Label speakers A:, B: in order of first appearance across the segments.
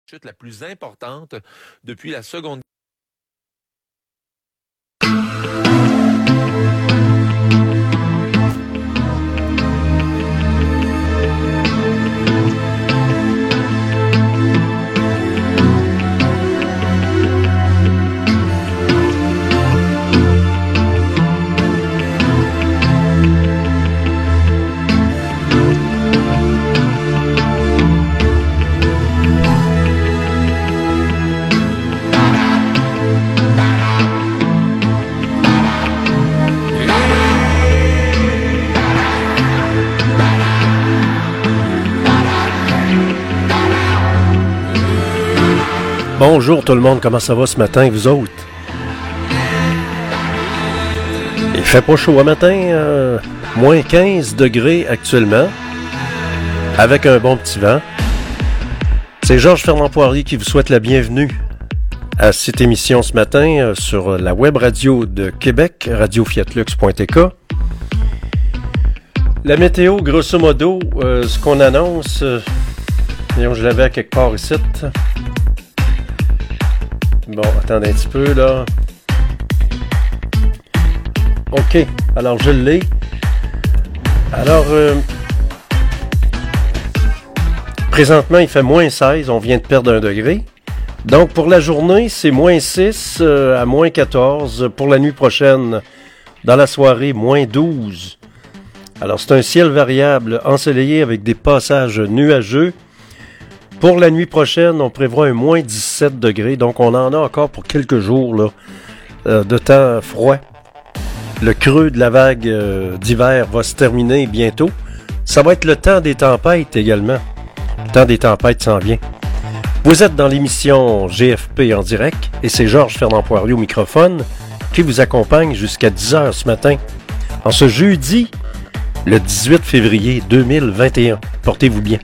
A: chute la plus importante depuis la Seconde.
B: Bonjour tout le monde, comment ça va ce matin, vous autres? Il fait pas chaud à matin, moins 15 degrés actuellement, avec un bon petit vent. C'est Georges Fernand Poirier qui vous souhaite la bienvenue à cette émission ce matin sur la web radio de Québec, radiofiatlux.tk. La météo, grosso modo, ce qu'on annonce, je l'avais à quelque part ici. Bon, attendez un petit peu, là. OK, alors je l'ai. Alors, présentement, il fait moins 16, on vient de perdre 1 degré. Donc, pour la journée, c'est moins 6 à moins 14. Pour la nuit prochaine, dans la soirée, moins 12. Alors, c'est un ciel variable, ensoleillé avec des passages nuageux. Pour la nuit prochaine, on prévoit un moins 17 degrés, donc on en a encore pour quelques jours là, de temps froid. Le creux de la vague d'hiver va se terminer bientôt. Ça va être le temps des tempêtes également. Le temps des tempêtes s'en vient. Vous êtes dans l'émission GFP en direct et c'est Georges Fernand Poirier au microphone qui vous accompagne jusqu'à 10h ce matin. En ce jeudi, le 18 février 2021. Portez-vous bien.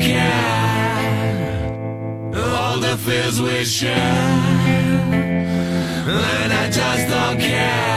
C: care. All the fears we share, and I just don't care.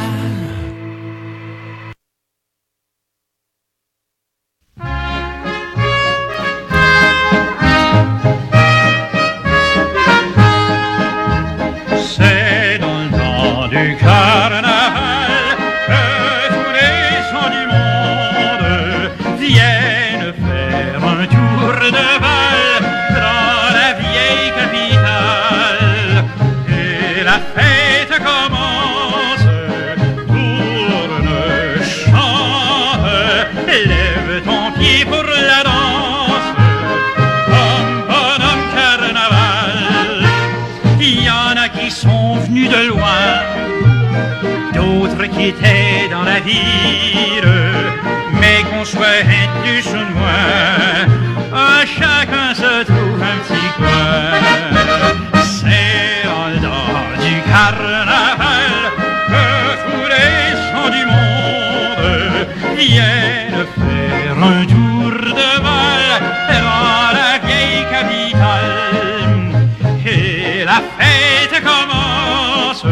D: C'est dans le temps du carnaval que tous les gens du monde viennent faire un tour de bal dans la vieille capitale. Et la fête commence, tourne, chante, lève ton pied pour la danse, comme bonhomme carnaval. Il y en a qui sont venus de loin, d'autres qui étaient dans la ville, mais qu'on soit un plus ou moins, à chacun se trouve un petit coin. C'est dans le temps du carnaval que tous les gens du monde viennent faire un tour de bal dans la vieille capitale. Et la fête commence,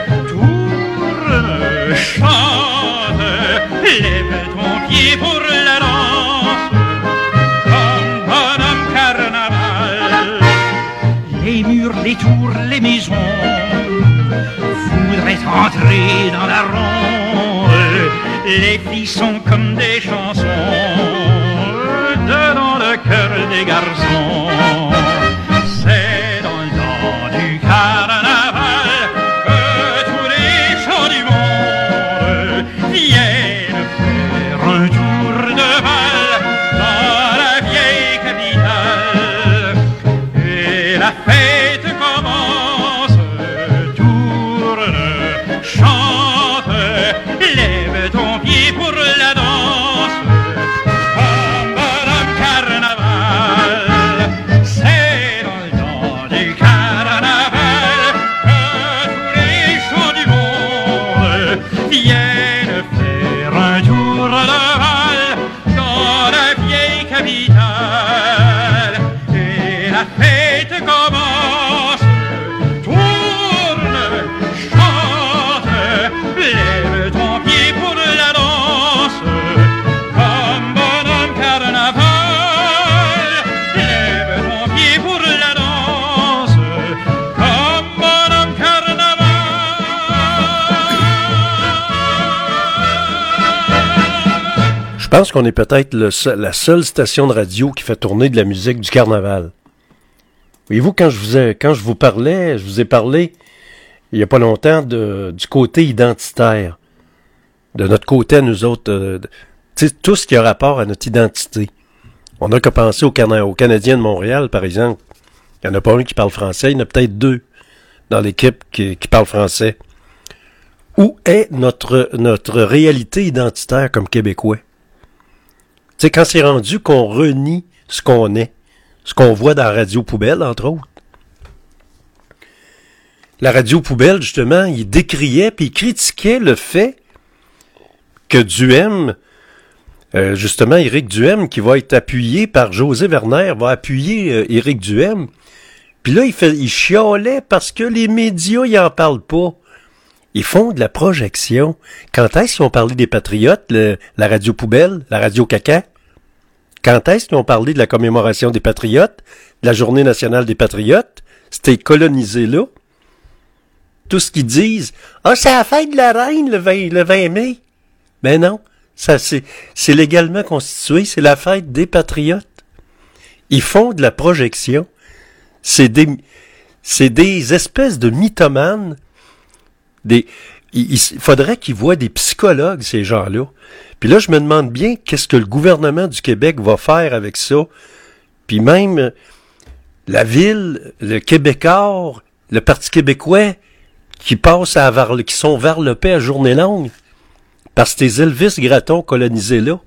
D: tourne, chante, lève ton pied pour la danse, comme bonhomme carnaval. Les murs, les tours, les maisons voudraient entrer dans la ronde. Les filles sont comme des chansons dans le cœur des garçons. C'est dans le temps du carnaval que tous les gens du monde viennent faire un tour de bal dans la vieille capitale. Et la fête commence, tourne, chante, lève ton pied pour la danse, comme bonhomme carnaval. C'est dans le temps du carnaval que tous les gens du monde viennent faire un tour de bal dans la vieille capitale. Et la fête commence, tourne, chante, lève ton pied pour la danse, comme bonhomme carnaval. Lève ton pied pour la danse, comme bonhomme carnaval.
B: Je pense qu'on est peut-être la seule station de radio qui fait tourner de la musique du carnaval. Voyez-vous, quand je vous parlais, je vous ai parlé il n'y a pas longtemps du côté identitaire, de notre côté à nous autres, tout ce qui a rapport à notre identité. On n'a qu'à penser aux Canadiens de Montréal, par exemple. Il n'y en a pas un qui parle français, il y en a peut-être deux dans l'équipe qui parlent français. Où est notre réalité identitaire comme Québécois? Tu sais, quand c'est rendu qu'on renie ce qu'on est, ce qu'on voit dans la radio poubelle, entre autres. La radio poubelle, justement, il décriait puis il critiquait le fait que Duhem, justement, Éric Duhem, qui va être appuyé par José Werner, va appuyer Éric Duhem. Puis là, il chialait parce que les médias, ils en parlent pas. Ils font de la projection. Quand est-ce qu'ils ont parlé des Patriotes, la radio poubelle, la radio caca? Quand est-ce qu'ils ont parlé de la commémoration des Patriotes, de la Journée nationale des Patriotes? C'était colonisé là. Tout ce qu'ils disent, « Ah, c'est la fête de la reine le 20 mai. » Ben non, ça c'est légalement constitué, c'est la fête des Patriotes. Ils font de la projection. C'est des espèces de mythomanes. Il faudrait qu'ils voient des psychologues, ces gens-là. Puis là, je me demande bien qu'est-ce que le gouvernement du Québec va faire avec ça. Puis même la ville, le Québécois, le Parti québécois, qui sont varlopés à journée longue. Parce que c'est Elvis Gratton colonisé là.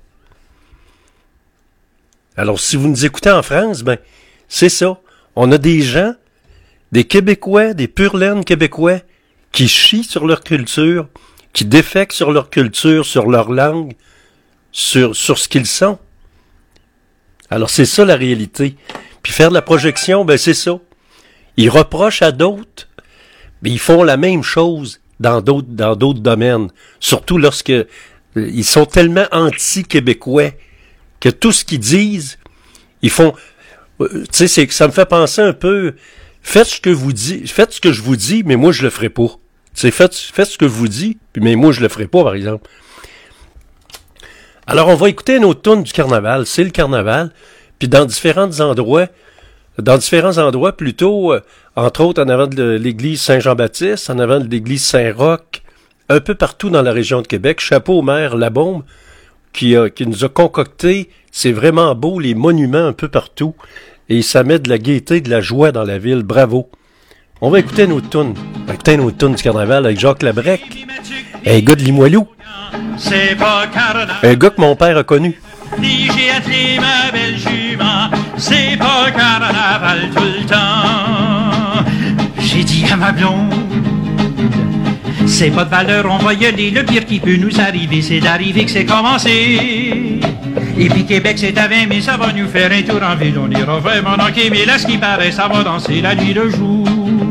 B: Alors, si vous nous écoutez en France, ben, c'est ça. On a des gens, des Québécois, des pur-laine québécois, qui chient sur leur culture, qui défèquent sur leur culture, sur leur langue, sur ce qu'ils sont. Alors, c'est ça la réalité. Puis faire de la projection, ben c'est ça. Ils reprochent à d'autres, mais ils font la même chose dans d'autres domaines. Surtout lorsque ils sont tellement anti-québécois que tout ce qu'ils disent, ils font... Tu sais, ça me fait penser un peu... Faites ce que je vous dis, mais moi je le ferai pas. Tu sais, faites ce que je vous dis, mais moi je le ferai pas, par exemple. Alors, on va écouter une autre tune du carnaval. C'est le carnaval. Puis dans différents endroits plutôt, entre autres en avant de l'église Saint-Jean-Baptiste, en avant de l'église Saint-Roch, un peu partout dans la région de Québec. Chapeau au maire Labombe qui nous a concocté, c'est vraiment beau, les monuments un peu partout. Et ça met de la gaieté, de la joie dans la ville. Bravo. On va écouter une autre tune. Du carnaval avec Jacques Labrec, un gars de Limoilou. Un gars que mon père a connu.
D: J'ai attelé ma belle jument, c'est pas carnaval tout le temps. J'ai dit à ma blonde, c'est pas de valeur, on va y aller. Le pire qui peut nous arriver, c'est d'arriver que c'est commencé. Et puis Québec c'est à 20 000, ça va nous faire un tour en ville. On ira vraiment dans Québec, là ce qui paraît, ça va danser la nuit le jour.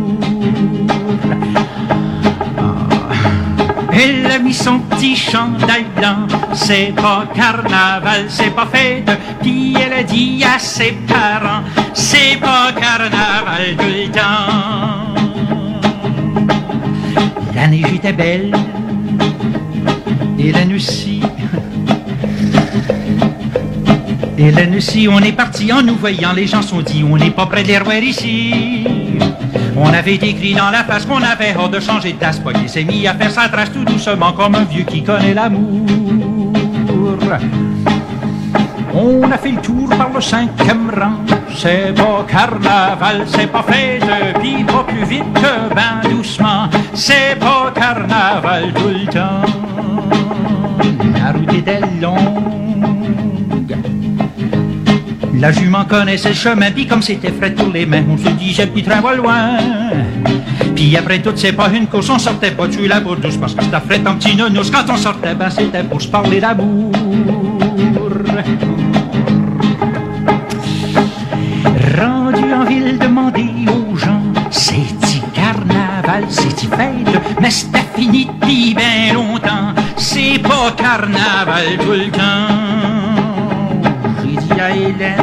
D: Elle a mis son petit chandail blanc, c'est pas carnaval, c'est pas fête. Puis elle a dit à ses parents, c'est pas carnaval tout le temps. La neige était belle, et la nuit aussi. Et la nuit aussi, on est parti en nous voyant, les gens sont dit, on n'est pas près de les revoir ici. On avait des cris dans la face qu'on avait hâte de changer de tasse. Poggy s'est mis à faire sa trace tout doucement comme un vieux qui connaît l'amour. On a fait le tour par le 5e rang. C'est pas carnaval, c'est pas fête, pis pas plus vite que ben doucement. C'est pas carnaval tout le temps. La route était longue. La jument connaissait le chemin, puis comme c'était frais pour les mains, on se dit j'ai le petit train va loin. Puis après tout, c'est pas une course, on sortait pas tuer la bourre douce, parce que c'était frais en petit nounours. Quand on sortait, ben c'était pour se parler d'amour. Rendu en ville, demander aux gens, c'est-tu carnaval, c'est-tu fête, mais c'était fini depuis ben longtemps. C'est pas carnaval tout le temps. J'ai dit à Hélène,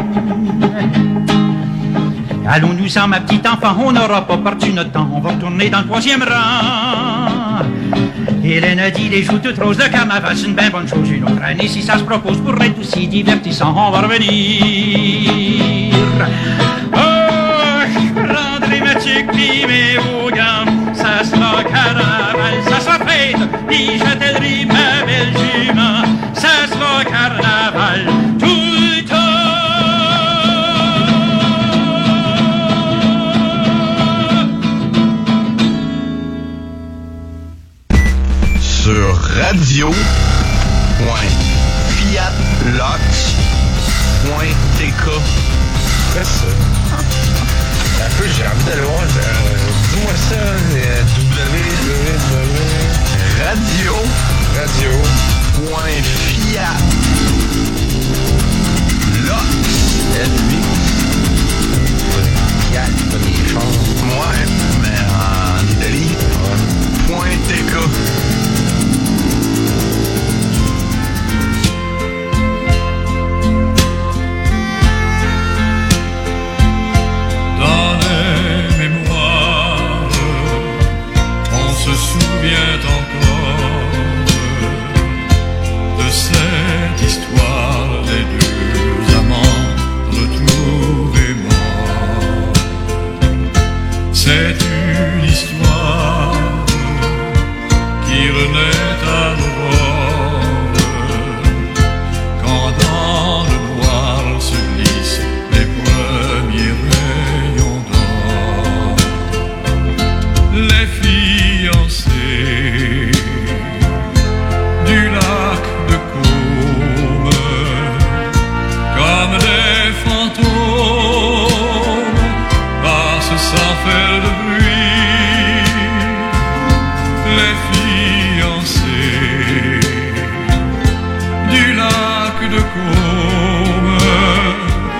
D: allons-nous-en ma petite enfant, on n'aura pas perdu notre temps, on va retourner dans le 3e rang. Hélène a dit les joues toutes roses, le carnaval c'est une bien bonne chose. Une autre année si ça se propose pour être aussi divertissant, on va revenir. Oh, je prendrai ma tuque pis mes hauts gants, ça sera carnaval, ça sera fête, pis je t'aiderai ma belle jument, ça sera carnaval tout le temps.
C: Sur radio.fiatlox.tk.
A: Quoi ça? Un peu, j'ai envie d'aller voir. Dis-moi ça,
C: Fiat, pas des chars. Ouais, mais en Italie. .tk.
E: Dans les mémoires, on se souvient encore de cette histoire des deux amants retrouvés morts. C'est une histoire qui renaît à l'aurore, quand dans le noir se glissent les premiers rayons d'or. Les fiancés du lac de Côme, comme des fantômes, passent sans faire de bruit. Les fiancés du lac de Côme,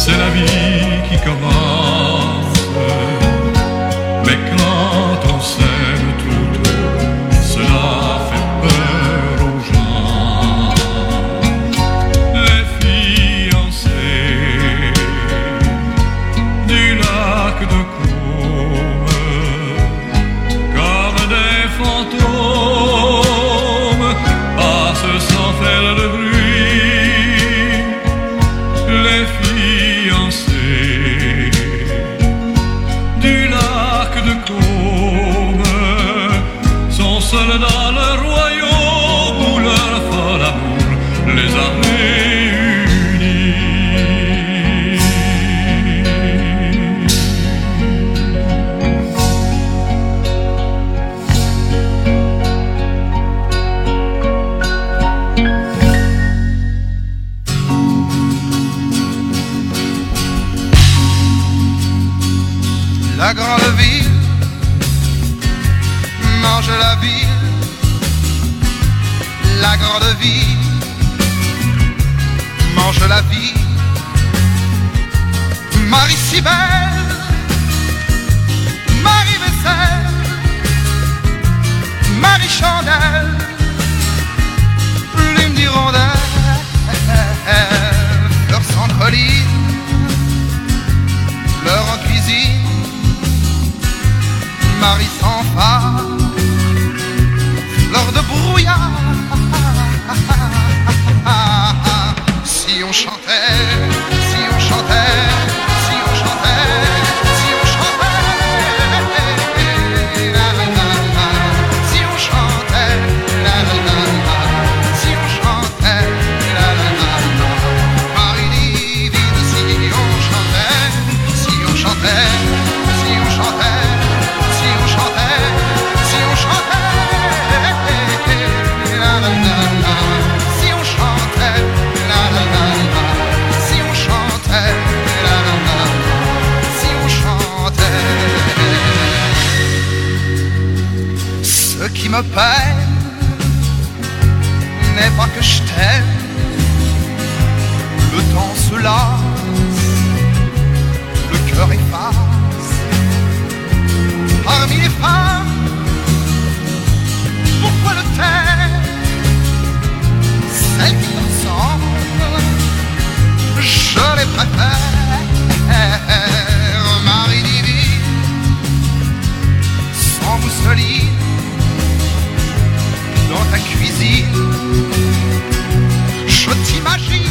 E: c'est la vie qui commence. Mais quand on s'aime trop tôt, cela fait peur aux gens. Les fiancés du lac de Côme, comme des fantômes, passent sans faire de bruit. Les fiancés du lac de Côme sont seuls dans le royaume où leur fol amour les a réunis.
C: La grande ville mange la ville. La grande ville mange la vie. Marie si belle, Marie vaisselle, Marie chandelle, plume d'hirondelle, fleurs centre-ligne, fleurs en cuisine. Marie sans phare, fleur de brouillard. Si on chantait, si on chantait, si on chantait, si on chantait, la la la la. Si on chantait, la la la la. Si on chantait, la la la la. Marie divine, si on chantait, si on chantait, si on chantait. Si on chantait, si on chantait, la la la la. Si on chantait, la la la la. Si on chantait, la la la la. Si on chantait. Ce qui me peine n'est pas que je t'aime. Le temps se lasse, le cœur efface. Parmi les femmes, pourquoi le taire? Celles qui te ressemblent, je les préfère. Marie divine, sans mousseline, dans ta cuisine, je t'imagine.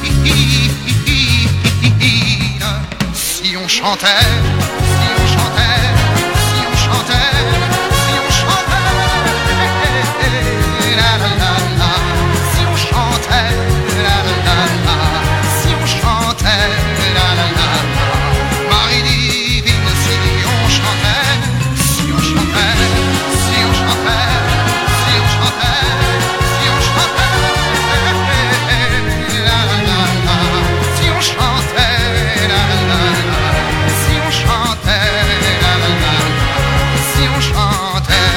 C: Si on chantait, si on chantait, si on chantait, si on chantait, la la la la. Si on chantait, la la la la. Si on chantait, la la la la. Marie divine, si on chantait, si on chantait, si on chantait, si on chantait, si on chantait, la la la la. Si on chantait, la la la la. Si on chantait, la la la la. Si on chantait,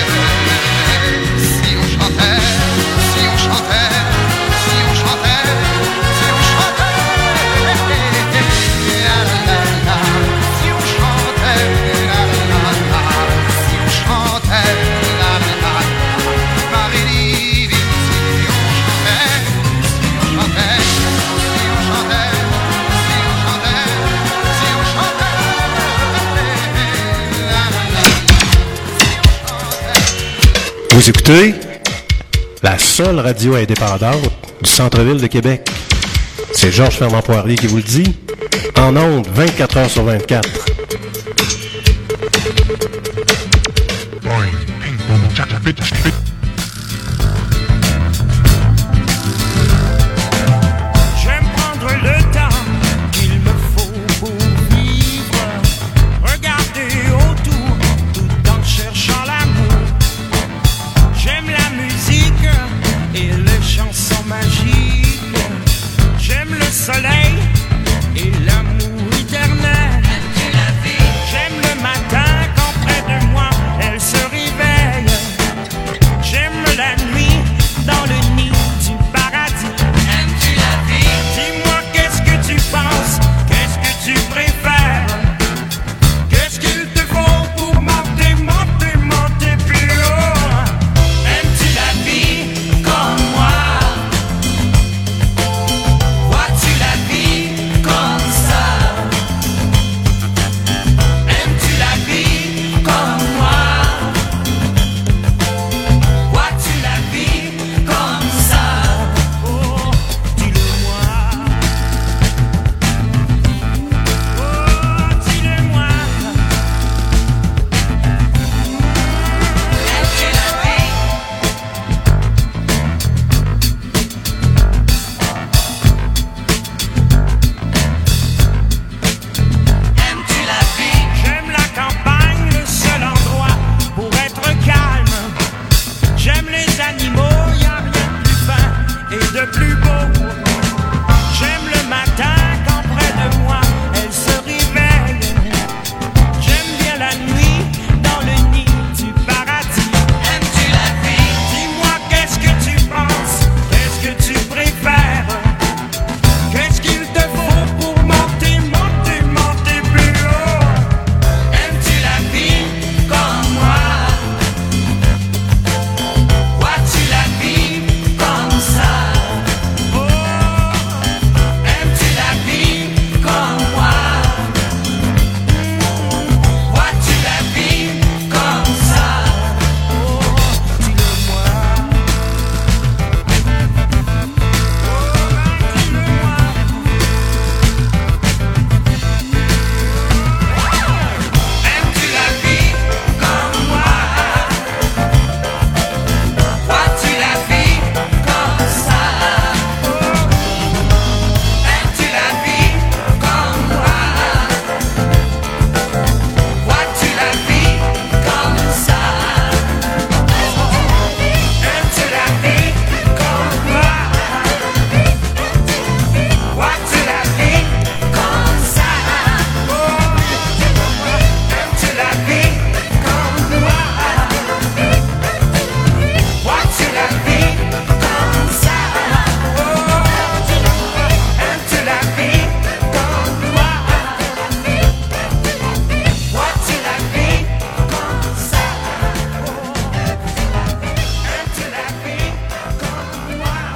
C: si on chantait, si on chantait, si on chantait, si on chantait, la la la la. Si on chantait, la la la la. Si on chantait, la la la la. Marie divine, si on chantait, si on chantait, si on chantait, si on chantait, si on chantait, la la la.
B: Vous écoutez la seule radio indépendante du centre-ville de Québec. C'est Georges Fernand Poirier qui vous le dit. En ondes, 24 heures sur 24.
F: J'aime prendre le temps qu'il me faut pour vivre. Regarder autour tout en cherchant l'amour. J'aime la musique et les chansons magiques. J'aime le soleil et l'amour éternel. J'aime le matin quand près de moi elle se réveille.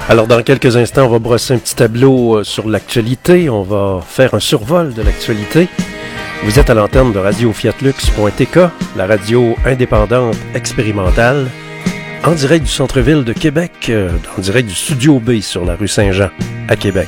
B: Alors, dans quelques instants, on va brosser un petit tableau sur l'actualité. On va faire un survol de l'actualité. Vous êtes à l'antenne de Radio Fiatlux.tk, la radio indépendante expérimentale, en direct du centre-ville de Québec, en direct du Studio B sur la rue Saint-Jean, à Québec.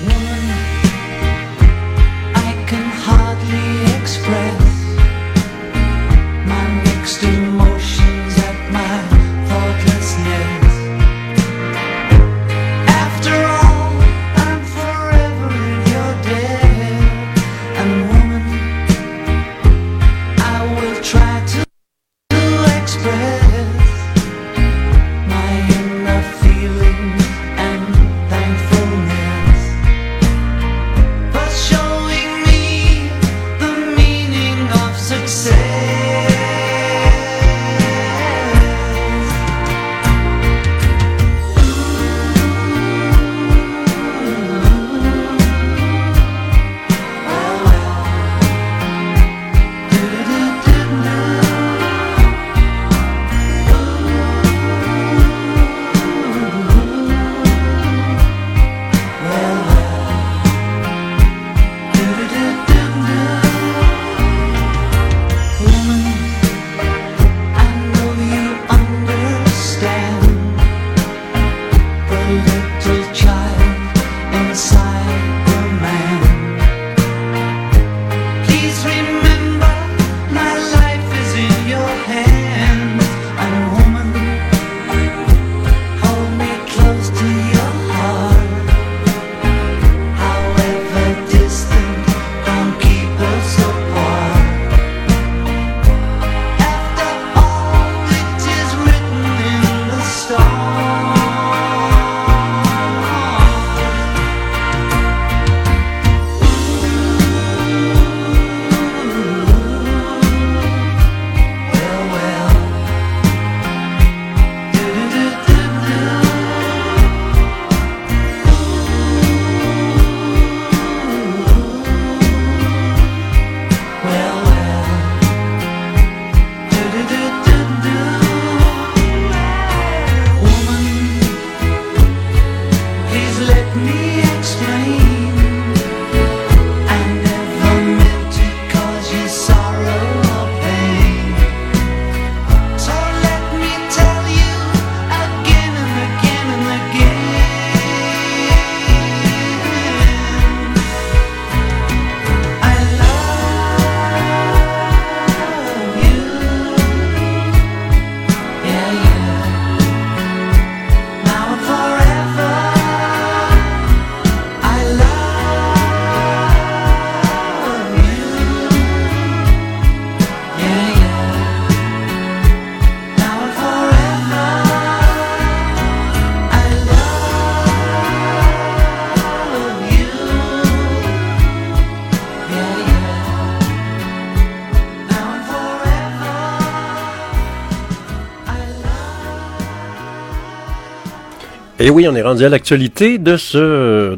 B: Et oui, on est rendu à l'actualité de ce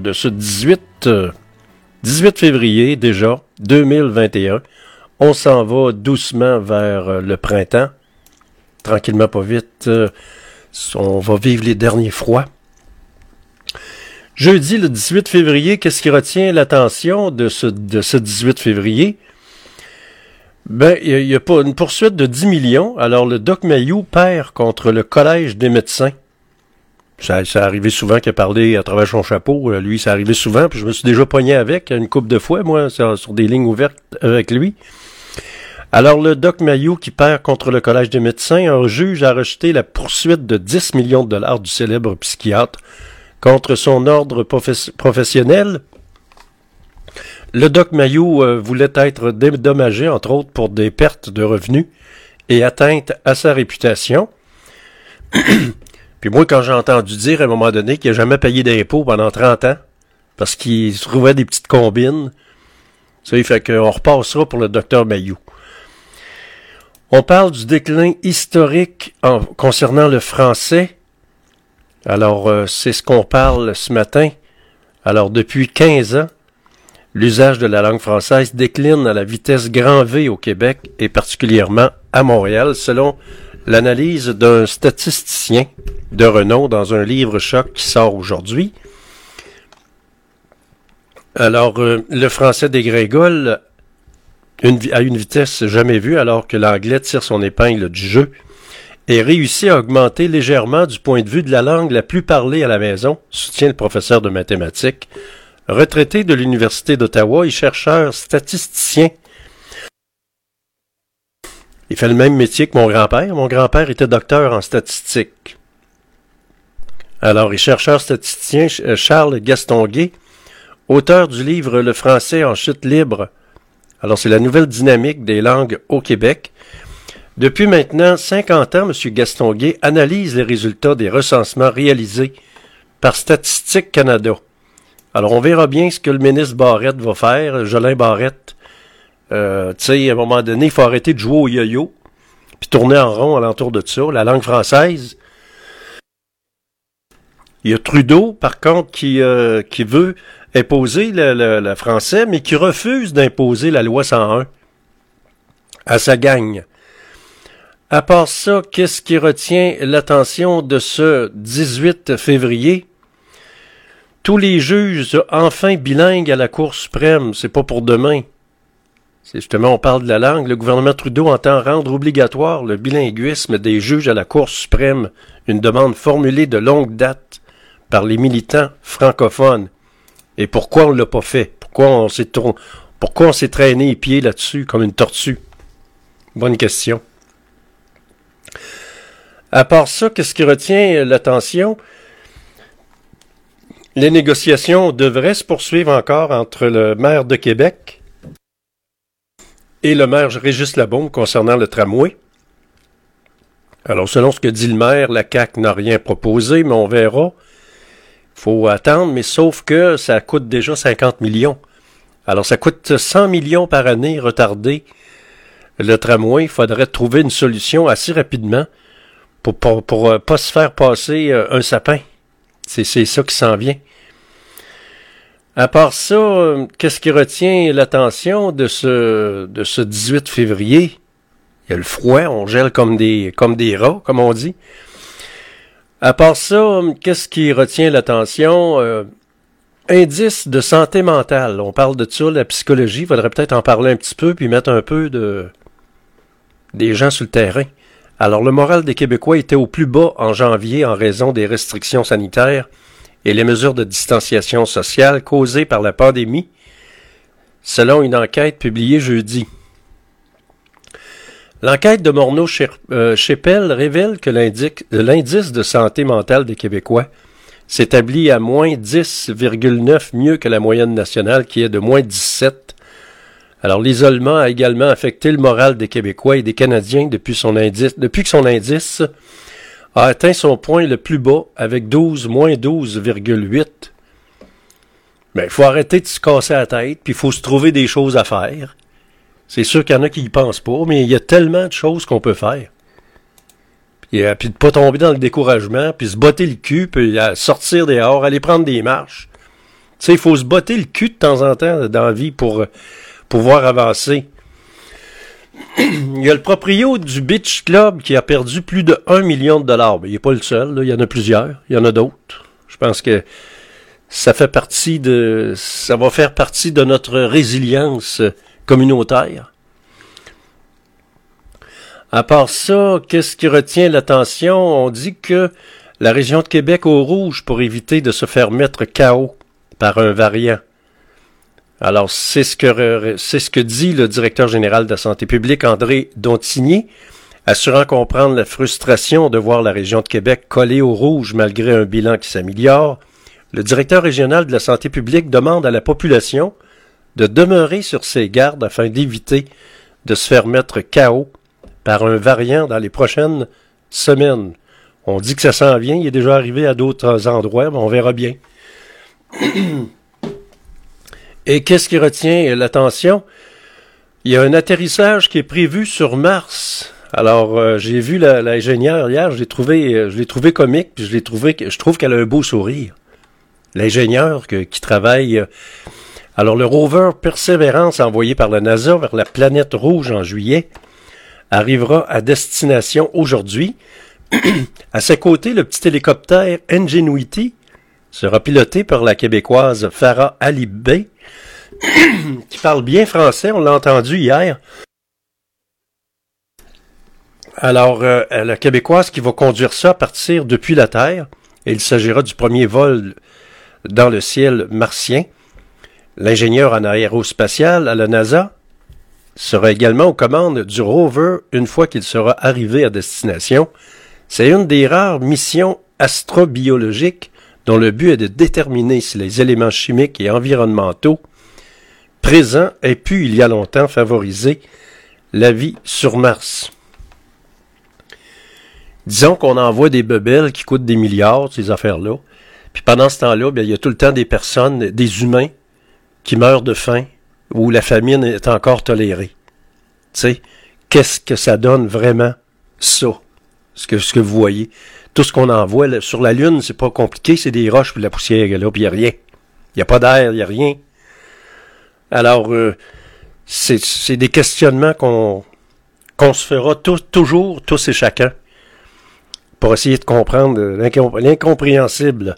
B: 18 février déjà, 2021. On s'en va doucement vers le printemps. Tranquillement, pas vite. On va vivre les derniers froids. Jeudi, le 18 février, qu'est-ce qui retient l'attention de ce 18 février? Ben, il y a pas une poursuite de 10 millions. Alors, le Doc Mayou perd contre le Collège des médecins. Ça arrivé souvent qu'il a parlé à travers son chapeau. Lui, ça arrivé souvent, puis je me suis déjà pogné avec une couple de fois, moi, sur des lignes ouvertes avec lui. Alors, le Doc Mayou qui perd contre le Collège des médecins, un juge a rejeté la poursuite de 10 millions de dollars du célèbre psychiatre contre son ordre professionnel. Le Doc Mayou voulait être dédommagé, entre autres, pour des pertes de revenus et atteinte à sa réputation. Puis moi, quand j'ai entendu dire à un moment donné qu'il n'a jamais payé d'impôts pendant 30 ans, parce qu'il se trouvait des petites combines, ça, il fait qu'on repassera pour le docteur Mayou. On parle du déclin historique concernant le français. Alors, c'est ce qu'on parle ce matin. Alors, depuis 15 ans, l'usage de la langue française décline à la vitesse grand V au Québec et particulièrement à Montréal, selon l'analyse d'un statisticien de renom dans un livre choc qui sort aujourd'hui. Alors, le français dégringole à une vitesse jamais vue, alors que l'anglais tire son épingle du jeu, et réussit à augmenter légèrement du point de vue de la langue la plus parlée à la maison, soutient le professeur de mathématiques, retraité de l'Université d'Ottawa et chercheur statisticien. Il fait le même métier que mon grand-père. Mon grand-père était docteur en statistique. Alors, et chercheur statisticien Charles Gastonguay, auteur du livre « Le français en chute libre ». Alors, c'est la nouvelle dynamique des langues au Québec. Depuis maintenant 50 ans, M. Gastonguay analyse les résultats des recensements réalisés par Statistique Canada. Alors, on verra bien ce que le ministre Barrette va faire, Jolin Barrette. Tu sais, à un moment donné, il faut arrêter de jouer au yo-yo, puis tourner en rond alentour de ça. La langue française. Il y a Trudeau, par contre, qui veut imposer le français, mais qui refuse d'imposer la loi 101 à sa gang. À part ça, qu'est-ce qui retient l'attention de ce 18 février? Tous les juges enfin bilingues à la Cour suprême, c'est pas pour demain. C'est justement, on parle de la langue. Le gouvernement Trudeau entend rendre obligatoire le bilinguisme des juges à la Cour suprême, une demande formulée de longue date par les militants francophones. Et pourquoi on l'a pas fait? Pourquoi on s'est traîné les pieds là-dessus comme une tortue? Bonne question. À part ça, qu'est-ce qui retient l'attention? Les négociations devraient se poursuivre encore entre le maire de Québec et le maire Régis Labaume concernant le tramway. Alors, selon ce que dit le maire, la CAQ n'a rien proposé, mais on verra. Il faut attendre, mais sauf que ça coûte déjà 50 millions. Alors, ça coûte 100 millions par année retardé le tramway. Il faudrait trouver une solution assez rapidement pour pas se faire passer un sapin. C'est ça qui s'en vient. À part ça, qu'est-ce qui retient l'attention de ce 18 février? Il y a le froid, on gèle comme des rats, comme on dit. À part ça, qu'est-ce qui retient l'attention? Indice de santé mentale. On parle de ça, la psychologie. Il faudrait peut-être en parler un petit peu, puis mettre un peu des gens sur le terrain. Alors, le moral des Québécois était au plus bas en janvier en raison des restrictions sanitaires et les mesures de distanciation sociale causées par la pandémie, selon une enquête publiée jeudi. L'enquête de Morneau-Chépel révèle que l'indice de santé mentale des Québécois s'établit à moins 10,9, mieux que la moyenne nationale qui est de moins 17. Alors, l'isolement a également affecté le moral des Québécois et des Canadiens depuis que son indice a atteint son point le plus bas avec moins 12,8. Mais il faut arrêter de se casser la tête, puis il faut se trouver des choses à faire. C'est sûr qu'il y en a qui y pensent pas, mais il y a tellement de choses qu'on peut faire. Puis de pas tomber dans le découragement, puis se botter le cul, puis sortir dehors, aller prendre des marches. Tu sais, il faut se botter le cul de temps en temps dans la vie pour pouvoir avancer. Il y a le proprio du Beach Club qui a perdu plus de 1 million de dollars. Mais il n'est pas le seul, là. Il y en a plusieurs. Il y en a d'autres. Je pense que ça va faire partie de notre résilience communautaire. À part ça, qu'est-ce qui retient l'attention? On dit que la région de Québec au rouge pour éviter de se faire mettre KO par un variant. Alors, c'est ce que dit le directeur général de la santé publique, André Dontigny, assurant comprendre la frustration de voir la région de Québec collée au rouge malgré un bilan qui s'améliore. Le directeur régional de la santé publique demande à la population de demeurer sur ses gardes afin d'éviter de se faire mettre KO par un variant dans les prochaines semaines. On dit que ça s'en vient, il est déjà arrivé à d'autres endroits, mais on verra bien. Et qu'est-ce qui retient l'attention? Il y a un atterrissage qui est prévu sur Mars. Alors, j'ai vu l'ingénieure hier, je l'ai trouvé comique, puis je trouve qu'elle a un beau sourire. L'ingénieure qui travaille. Alors, le rover Persévérance envoyé par la NASA vers la planète rouge en juillet arrivera à destination aujourd'hui. À ses côtés, le petit hélicoptère Ingenuity sera piloté par la Québécoise Farah Alibé, qui parle bien français, on l'a entendu hier. Alors, la Québécoise qui va conduire ça à partir depuis la Terre, et il s'agira du premier vol dans le ciel martien. L'ingénieur en aérospatial à la NASA sera également aux commandes du rover une fois qu'il sera arrivé à destination. C'est une des rares missions astrobiologiques dont le but est de déterminer si les éléments chimiques et environnementaux présents aient pu, il y a longtemps, favoriser la vie sur Mars. Disons qu'on envoie des bebelles qui coûtent des milliards, ces affaires-là. Puis pendant ce temps-là, bien, il y a tout le temps des personnes, des humains, qui meurent de faim, où la famine est encore tolérée. Tu sais, qu'est-ce que ça donne vraiment, ça, ce que vous voyez? Tout ce qu'on envoie là, sur la Lune, c'est pas compliqué, c'est des roches puis de la poussière, là, puis il n'y a rien. Il n'y a pas d'air, il n'y a rien. Alors, c'est des questionnements qu'on se fera toujours, tous et chacun, pour essayer de comprendre l'incompréhensible.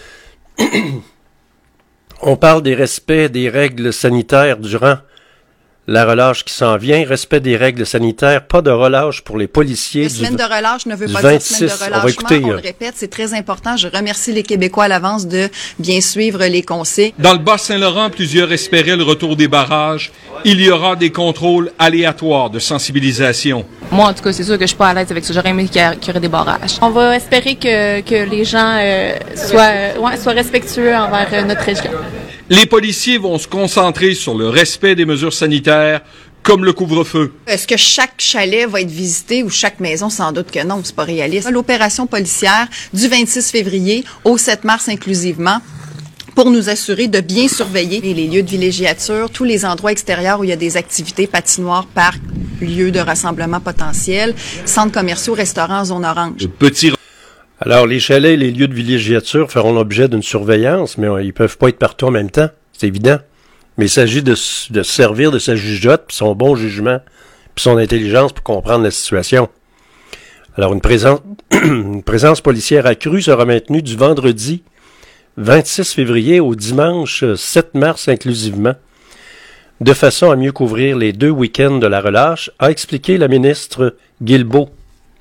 B: On parle des respects des règles sanitaires durant la relâche qui s'en vient. Respect des règles sanitaires, pas de relâche pour les policiers.
G: Une semaine de relâche ne veut pas
B: 26,
G: dire semaine de relâchement. On le répète, c'est très important. Je remercie les Québécois à l'avance de bien suivre les consignes.
H: Dans le Bas-Saint-Laurent, plusieurs espéraient le retour des barrages. Il y aura des contrôles aléatoires de sensibilisation.
I: Moi, en tout cas, c'est sûr que je suis pas à l'aise avec ça. J'aurais aimé qu'il y aurait des barrages. On va espérer que les gens soient respectueux envers notre région.
H: Les policiers vont se concentrer sur le respect des mesures sanitaires, comme le couvre-feu.
G: Est-ce que chaque chalet va être visité ou chaque maison? Sans doute que non, c'est pas réaliste. L'opération policière du 26 février au 7 mars inclusivement, pour nous assurer de bien surveiller les lieux de villégiature, tous les endroits extérieurs où il y a des activités, patinoires, parcs, lieux de rassemblement potentiels, centres commerciaux, restaurants, zone orange.
B: Alors, les chalets et les lieux de villégiature feront l'objet d'une surveillance, mais ils peuvent pas être partout en même temps, c'est évident. Mais il s'agit de se servir de sa jugeote, puis son bon jugement, puis son intelligence pour comprendre la situation. Alors, une présence policière accrue sera maintenue du vendredi 26 février au dimanche 7 mars inclusivement, de façon à mieux couvrir les 2 week-ends de la relâche, a expliqué la ministre Guilbeault.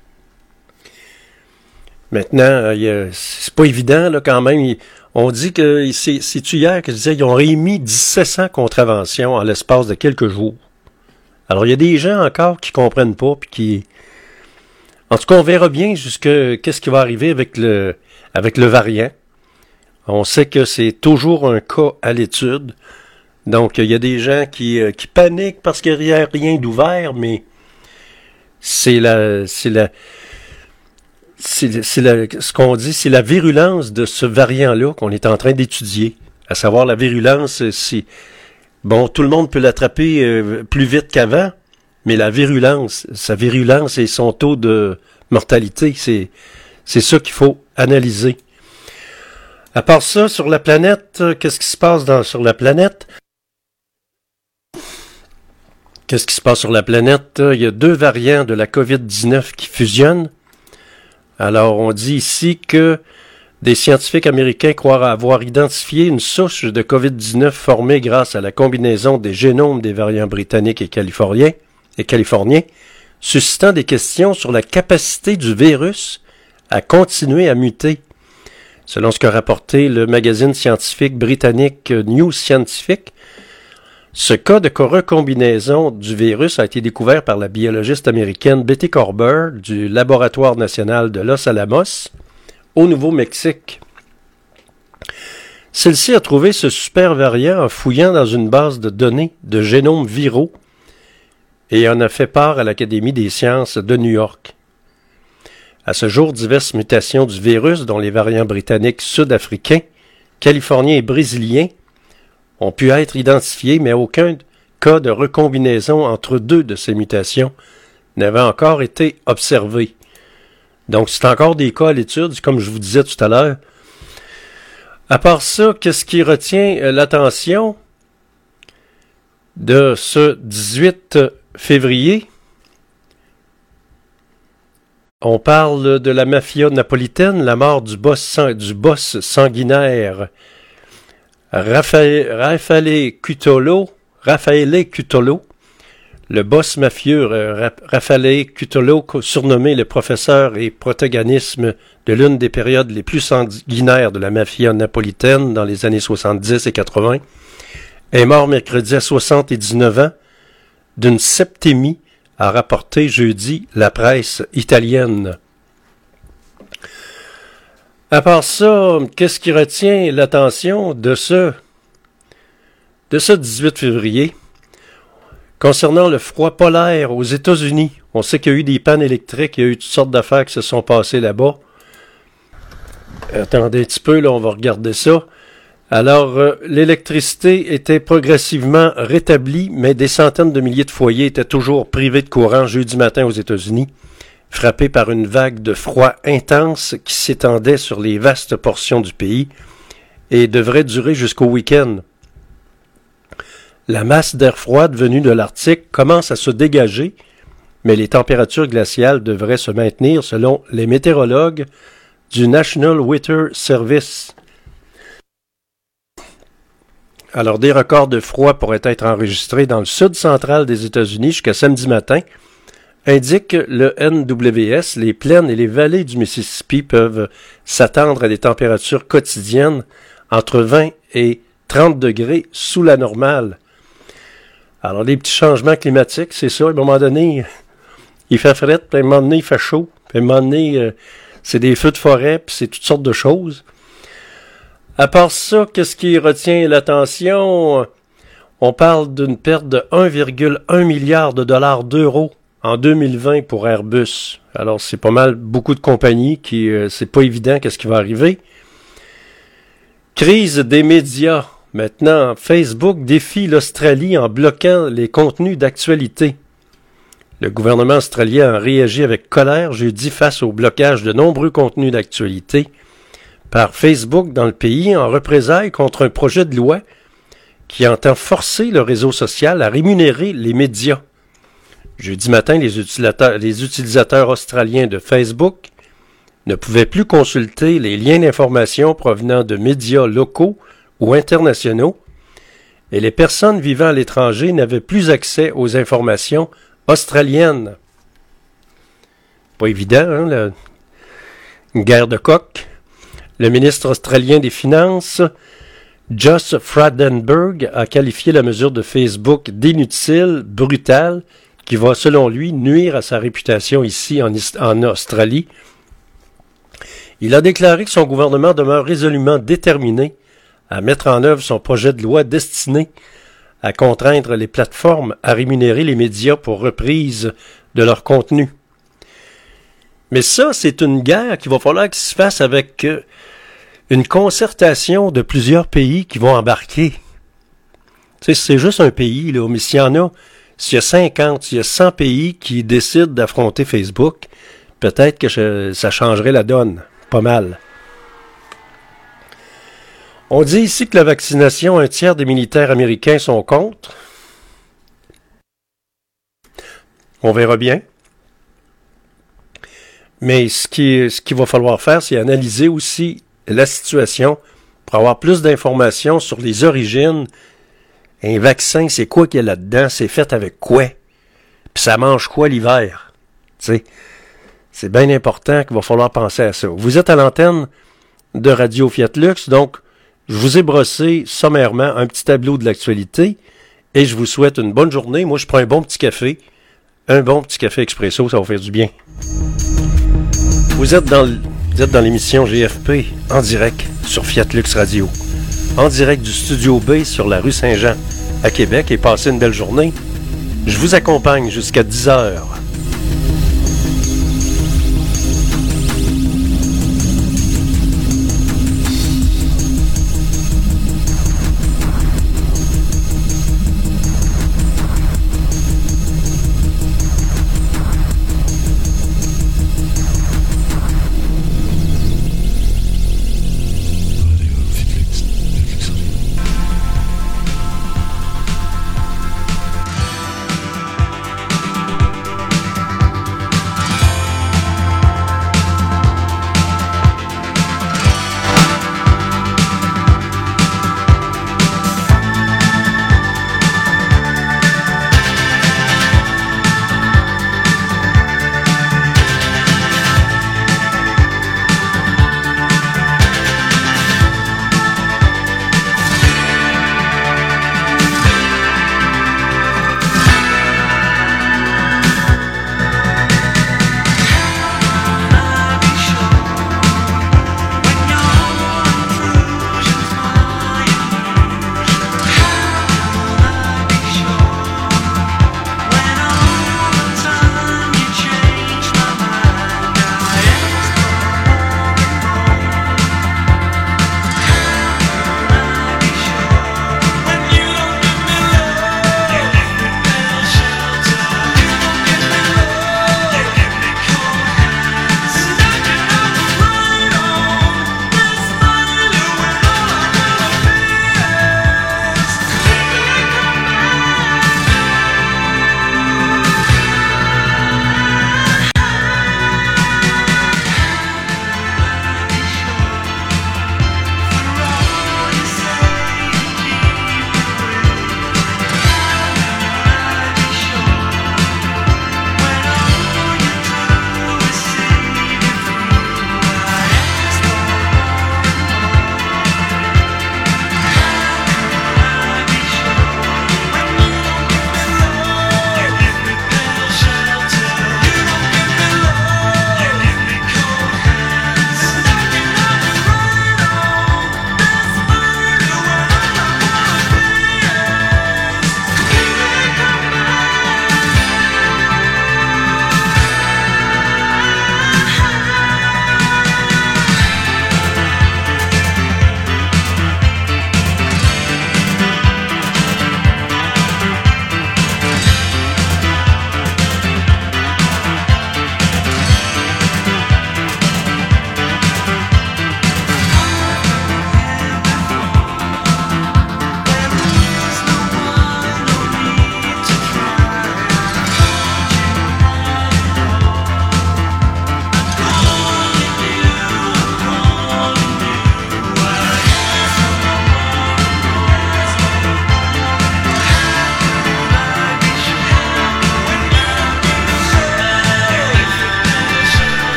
B: Maintenant, c'est pas évident là quand même. On dit que c'est hier que je disais qu'ils ont réémis 1700 contraventions en l'espace de quelques jours. Alors il y a des gens encore qui comprennent pas puis qui, en tout cas, on verra bien qu'est-ce qui va arriver avec le variant. On sait que c'est toujours un cas à l'étude. Donc il y a des gens qui paniquent parce qu'il n'y a rien d'ouvert, mais ce qu'on dit, c'est la virulence de ce variant-là qu'on est en train d'étudier. À savoir, la virulence, bon, tout le monde peut l'attraper plus vite qu'avant, mais sa virulence et son taux de mortalité, c'est ça qu'il faut analyser. À part ça, sur la planète, qu'est-ce qui se passe sur la planète? Qu'est-ce qui se passe sur la planète? Il y a 2 variants de la COVID-19 qui fusionnent. Alors, on dit ici que des scientifiques américains croient avoir identifié une souche de COVID-19 formée grâce à la combinaison des génomes des variants britanniques et californiens, suscitant des questions sur la capacité du virus à continuer à muter. Selon ce qu'a rapporté le magazine scientifique britannique New Scientific, ce cas de recombinaison du virus a été découvert par la biologiste américaine Betty Korber du Laboratoire national de Los Alamos, au Nouveau-Mexique. Celle-ci a trouvé ce super variant en fouillant dans une base de données de génomes viraux et en a fait part à l'Académie des sciences de New York. À ce jour, diverses mutations du virus, dont les variants britanniques, sud-africains, californiens et brésiliens, ont pu être identifiés, mais aucun cas de recombinaison entre 2 de ces mutations n'avait encore été observé. Donc, c'est encore des cas à l'étude, comme je vous disais tout à l'heure. À part ça, qu'est-ce qui retient l'attention de ce 18 février? On parle de la mafia napolitaine, la mort du boss sanguinaire Raffaele Cutolo. Le boss mafieux Raffaele Cutolo, surnommé le professeur et protagoniste de l'une des périodes les plus sanguinaires de la mafia napolitaine dans les années 70 et 80, est mort mercredi à 79 ans d'une septémie, a rapporté jeudi la presse italienne. À part ça, qu'est-ce qui retient l'attention de ce 18 février? Concernant le froid polaire aux États-Unis, on sait qu'il y a eu des pannes électriques, il y a eu toutes sortes d'affaires qui se sont passées là-bas. Attendez un petit peu, là, on va regarder ça. Alors, l'électricité était progressivement rétablie, mais des centaines de milliers de foyers étaient toujours privés de courant jeudi matin aux États-Unis, frappés par une vague de froid intense qui s'étendait sur les vastes portions du pays et devrait durer jusqu'au week-end. La masse d'air froid venue de l'Arctique commence à se dégager, mais les températures glaciales devraient se maintenir selon les météorologues du National Weather Service. Alors, des records de froid pourraient être enregistrés dans le sud central des États-Unis jusqu'à samedi matin, indique le NWS. Les plaines et les vallées du Mississippi peuvent s'attendre à des températures quotidiennes entre 20 et 30 degrés sous la normale. Alors, les petits changements climatiques, c'est ça. À un moment donné, il fait fret, puis à un moment donné, il fait chaud. Puis à un moment donné, c'est des feux de forêt, puis c'est toutes sortes de choses. À part ça, qu'est-ce qui retient l'attention? On parle d'une perte de 1,1 milliard d'euros en 2020 pour Airbus. Alors, c'est pas mal beaucoup de compagnies qui, c'est pas évident qu'est-ce qui va arriver. Crise des médias. Maintenant, Facebook défie l'Australie en bloquant les contenus d'actualité. Le gouvernement australien a réagi avec colère jeudi face au blocage de nombreux contenus d'actualité par Facebook dans le pays en représailles contre un projet de loi qui entend forcer le réseau social à rémunérer les médias. Jeudi matin, les utilisateurs australiens de Facebook ne pouvaient plus consulter les liens d'information provenant de médias locaux ou internationaux, et les personnes vivant à l'étranger n'avaient plus accès aux informations australiennes. Pas évident, hein, une guerre de coq. Le ministre australien des Finances, Josh Frydenberg, a qualifié la mesure de Facebook d'inutile, brutale, qui va, selon lui, nuire à sa réputation ici en Australie. Il a déclaré que son gouvernement demeure résolument déterminé à mettre en œuvre son projet de loi destiné à contraindre les plateformes à rémunérer les médias pour reprise de leur contenu. Mais ça, c'est une guerre qu'il va falloir qu'il se fasse avec une concertation de plusieurs pays qui vont embarquer. Tu sais, c'est juste un pays, là, mais s'il y a 50, s'il y a 100 pays qui décident d'affronter Facebook, peut-être que ça changerait la donne, pas mal. On dit ici que la vaccination, un tiers des militaires américains sont contre. On verra bien. Mais ce qu'il va falloir faire, c'est analyser aussi la situation pour avoir plus d'informations sur les origines. Un vaccin, c'est quoi qu'il y a là-dedans? C'est fait avec quoi? Puis ça mange quoi l'hiver? Tu sais, c'est bien important qu'il va falloir penser à ça. Vous êtes à l'antenne de Radio Fiat Lux, donc je vous ai brossé sommairement un petit tableau de l'actualité et je vous souhaite une bonne journée. Moi, je prends un bon petit café expresso, ça va faire du bien. Vous êtes dans l'émission GFP en direct sur Fiat Lux Radio, en direct du Studio B sur la rue Saint-Jean à Québec, et passez une belle journée. Je vous accompagne jusqu'à 10h.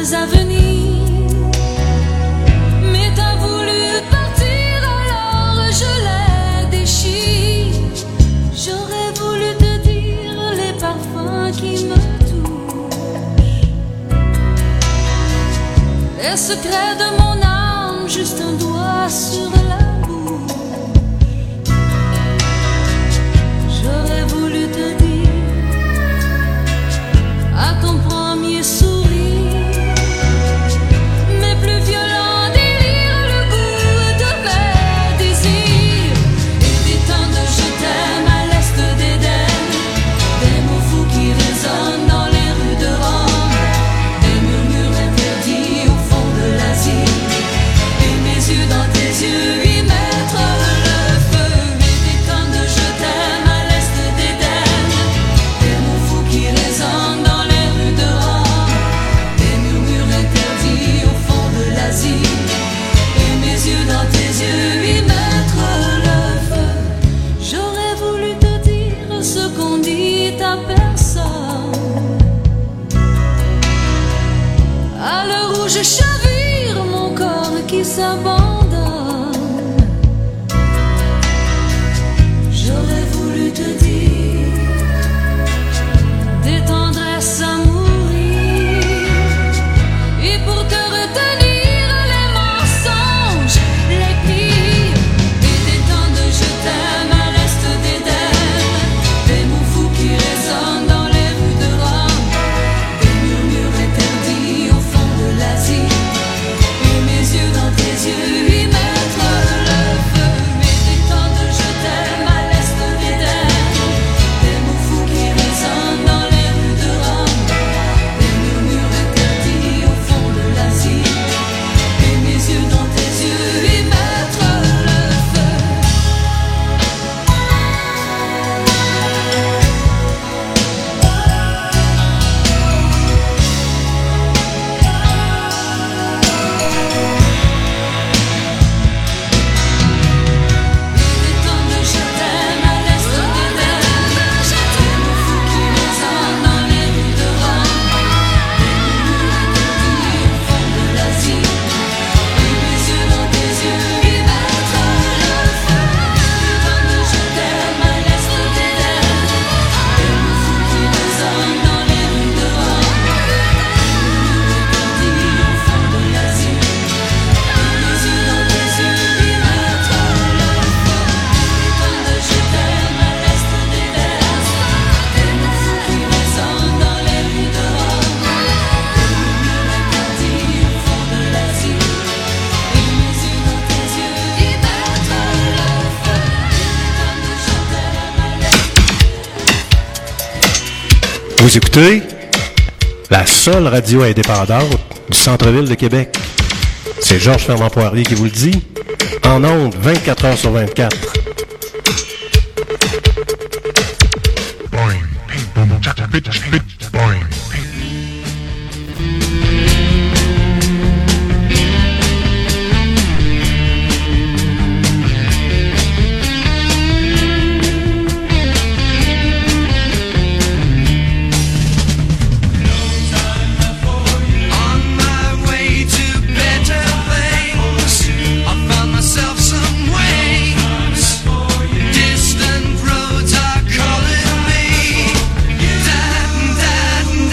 J: pas à venir. Mais t'as voulu partir, alors je l'ai déchiré. J'aurais voulu te dire les parfums qui me touchent, les secrets de mon âme, juste un doigt sur la bouche. J'aurais voulu te dire à ton premier sourire, mes plus violents délires, le goût de mes désirs, et des temps de je t'aime à l'est d'Éden, des mots fous qui résonnent dans les rues de Rome, des murmures interdits au fond de l'Asie, et mes yeux dans tes yeux y mettre le feu, et des temps de je t'aime à l'est d'Éden, des mots fous qui résonnent dans les rues de Rome, des murmures interdits au fond de l'Asie, et mes yeux dans tes yeux y mettre le feu. J'aurais voulu te dire ce qu'on dit à personne, à l'heure où je chavire, mon corps qui s'abandonne. J'aurais voulu te dire des tendresses à mourir, et pour te retenir les mensonges les pires, et des temps de je t'aime à l'est d'Éden, des mots fous qui résonnent dans les rues de Rome, des murmures interdits au fond de l'Asie, et mes yeux dans tes yeux y mettre le feu, et des temps de je t'aime à l'est d'Éden, des mots fous qui résonnent dans les rues de Rome, des murmures interdits au fond de l'Asie, et mes yeux dans tes yeux y mettre le feu. Des temps de je t'aime à l'est d'Éden, des mots fous qui résonnent dans les rues de Rome, des murmures interdits au fond de l'Asie, et mes yeux dans tes yeux y mettre le feu. Des temps de je t'aime à l'est d'Éden, des mots fous qui résonnent dans les rues de Rome, des murmures interdits au fond de l'Asie, et mes yeux dans tes yeux y mettre le feu. Des temps de je t'aime à l'est d'Éden, des mots fous qui résonnent dans les rues de Rome, des murmures interdits au fond de l'Asie, et mes yeux dans tes yeux y mettre le feu. Des temps de je t'aime à l'est.
B: Vous écoutez la seule radio indépendante du centre-ville de Québec. C'est Georges Fernand Poirier qui vous le dit, en ondes 24 heures sur 24.
A: Boing, ping, boom, tcha, bit, boing, ping.
C: On my way to better things, I found myself some ways. Distant roads are calling me. That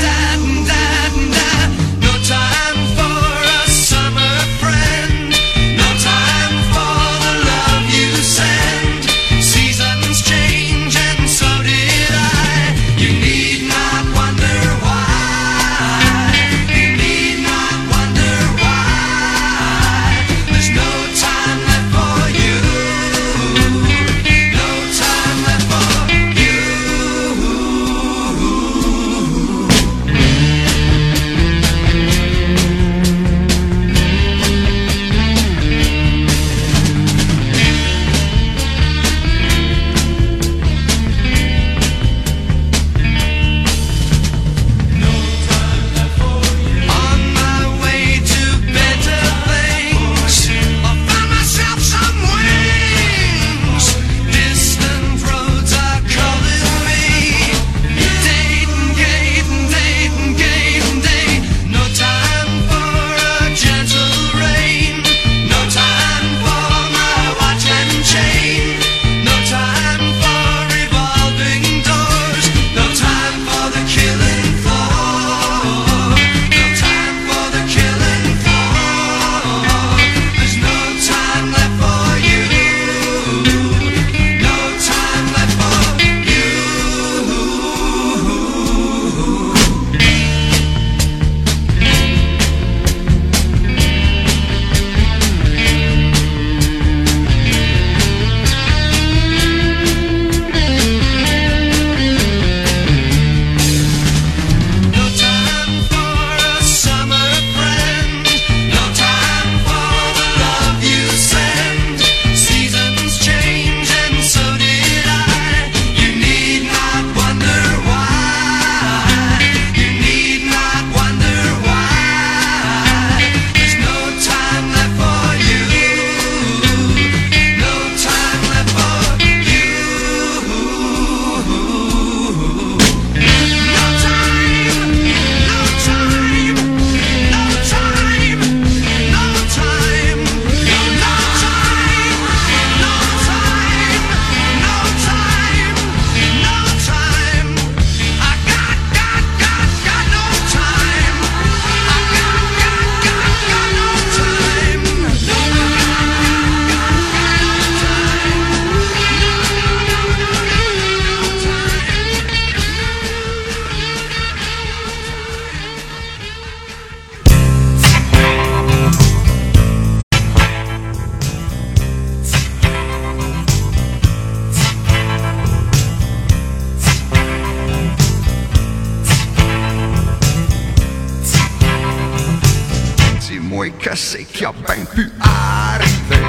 C: Dis-moi qu'est-ce qui a bien pu arriver.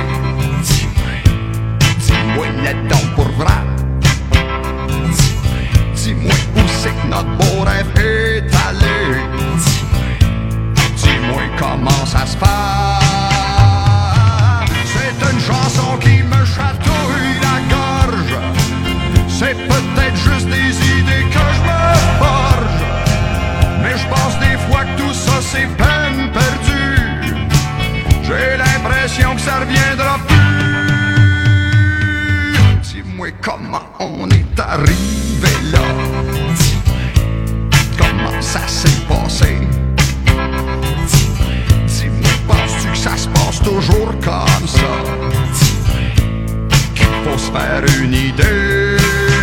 C: Dis-moi net donc pour vrai. Dis-moi où c'est que notre beau rêve est allé. Dis-moi comment ça se fait. C'est une chanson qui me chatouille la gorge. C'est peut-être juste des idées que je me forge. Mais je pense des fois que tout ça c'est peine perdue. J'ai l'impression que ça reviendra plus. Dis-moi comment on est arrivé là. Comment ça s'est passé. Dis-moi, penses-tu que ça se passe toujours comme ça? Qu'il faut se faire une idée.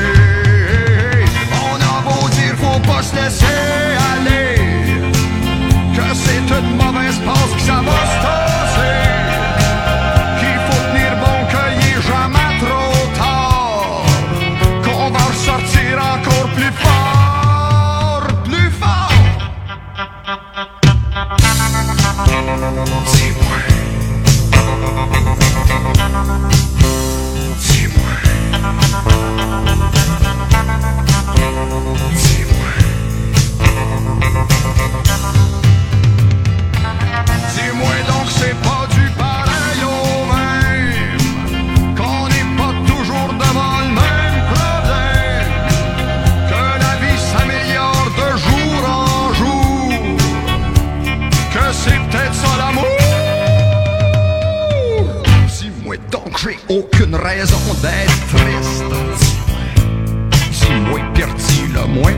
C: On a beau dire faut pas se laisser aller, que c'est une mauvaise passe, que ça va se tasser, qu'il faut tenir bon, qu'il est jamais trop tard, qu'on va ressortir encore plus fort, plus fort. Dis-moi. Dis-moi. Dis-moi donc c'est pas du pareil au même, qu'on n'est pas toujours devant le même problème, que la vie s'améliore de jour en jour, que c'est peut-être ça l'amour. Dis-moi donc j'ai aucune raison d'être triste. Dis-moi pire dis-le-moi.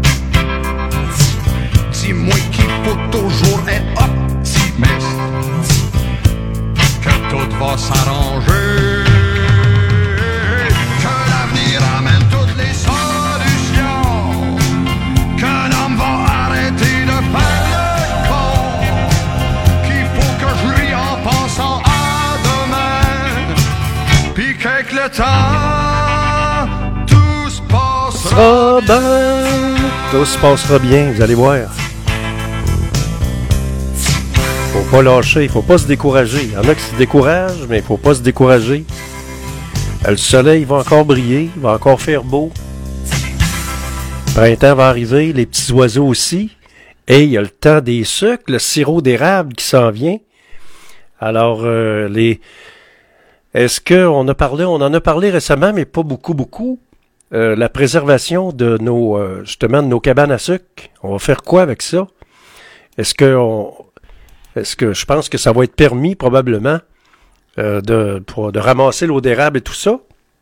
C: Dis-moi qu'il faut toujours être optimiste, que tout va s'arranger, que l'avenir amène toutes les solutions, qu'un homme va arrêter de faire le con, qu'il faut que je rie en pensant à demain, puis qu'avec le temps tout se passera
B: bien. Tout se passera bien, vous allez voir. Faut pas lâcher, il faut pas se décourager. Il y en a qui se découragent, mais il faut pas se décourager. Le soleil va encore briller, il va encore faire beau. Le printemps va arriver, les petits oiseaux aussi. Et il y a le temps des sucres, le sirop d'érable qui s'en vient. Alors, est-ce qu'on en a parlé récemment, mais pas beaucoup. La préservation de justement de nos cabanes à sucre. On va faire quoi avec ça? Est-ce que je pense que ça va être permis probablement de ramasser l'eau d'érable et tout ça?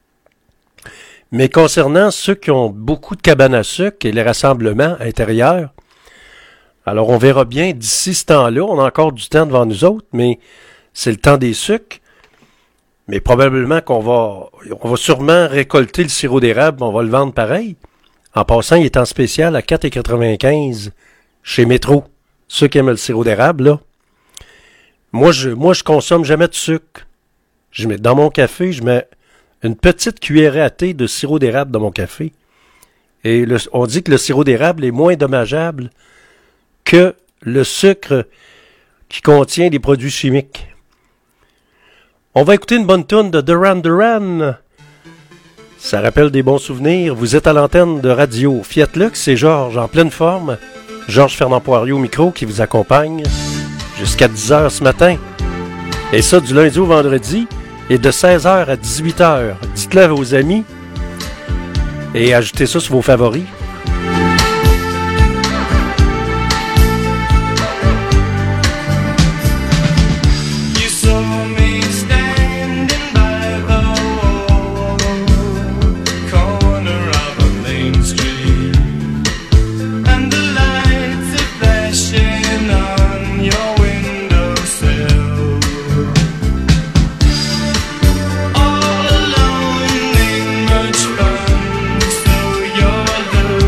B: Mais concernant ceux qui ont beaucoup de cabanes à sucre et les rassemblements intérieurs, alors on verra bien d'ici ce temps-là, on a encore du temps devant nous autres, mais c'est le temps des sucres. Mais probablement on va sûrement récolter le sirop d'érable, on va le vendre pareil. En passant, il est en spécial à 4,95 chez Métro. Ceux qui aiment le sirop d'érable, là. Moi, je consomme jamais de sucre. Dans mon café, je mets une petite cuillerée à thé de sirop d'érable dans mon café. Et on dit que le sirop d'érable est moins dommageable que le sucre qui contient des produits chimiques. On va écouter une bonne toune de Duran Duran. Ça rappelle des bons souvenirs. Vous êtes à l'antenne de Radio Fiat Lux, c'est Georges en pleine forme. Georges Fernand Poirier au micro qui vous accompagne jusqu'à 10h ce matin. Et ça du lundi au vendredi et de 16h à 18h. Dites-le à vos amis et ajoutez ça sur vos favoris.
J: All alone ain't much fun, so you're the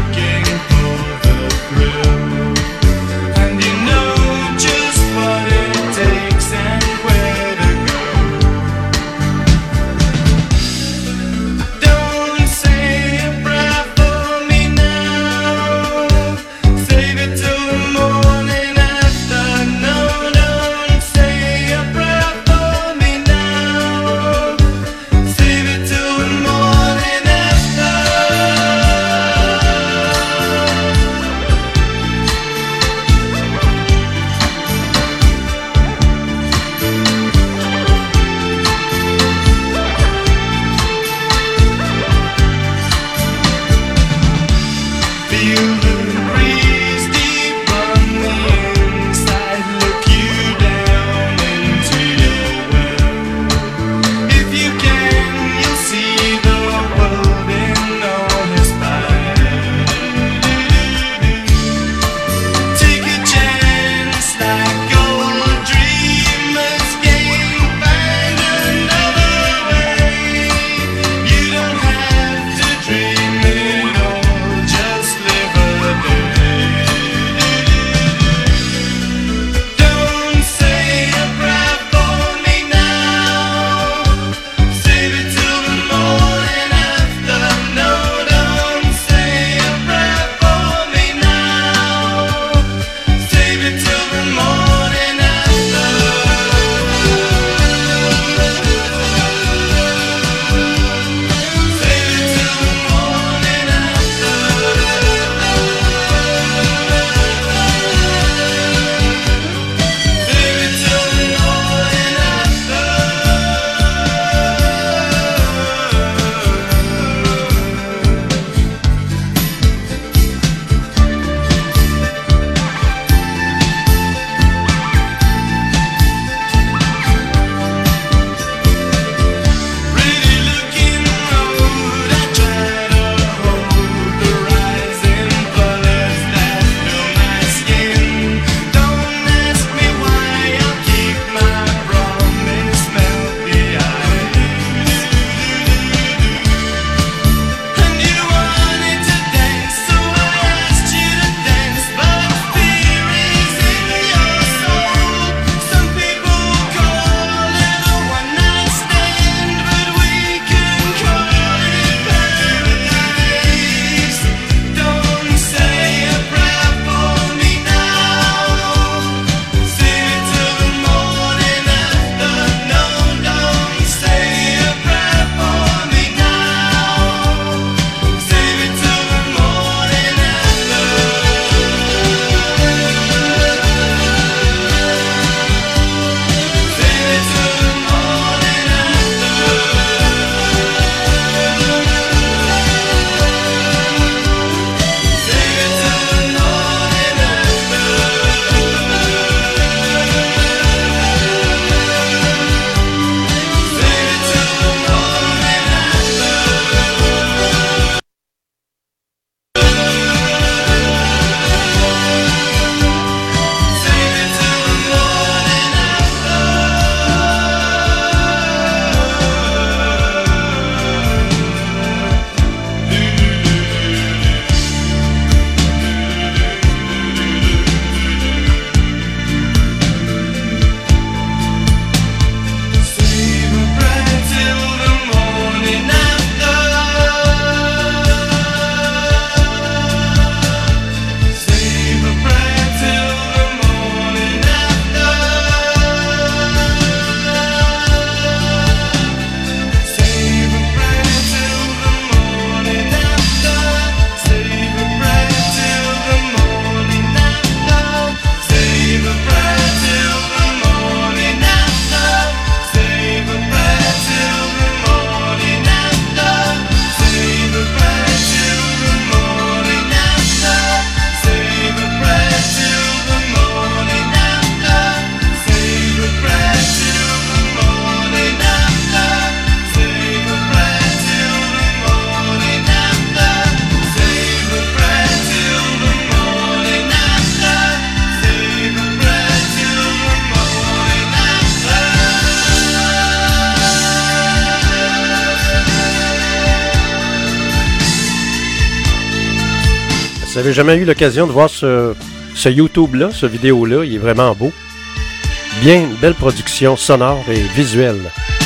B: n'avez jamais eu l'occasion de voir ce YouTube-là, ce vidéo-là, il est vraiment beau. Bien, une belle production sonore et visuelle.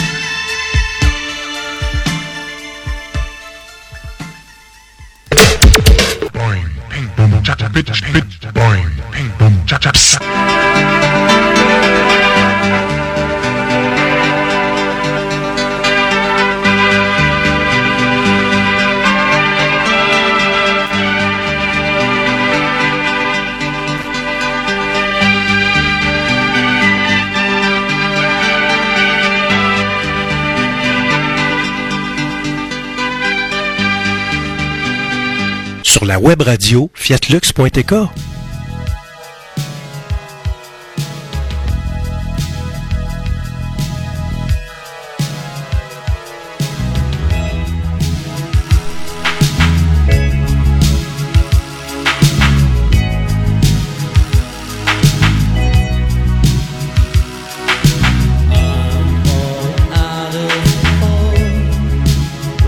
A: Boing, ping, boom, cha cha, bitch, bitch, boing, ping, boom, cha cha, pss.
K: Sur la web radio fiatlux.tk.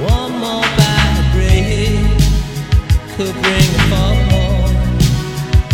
F: Could bring a fall.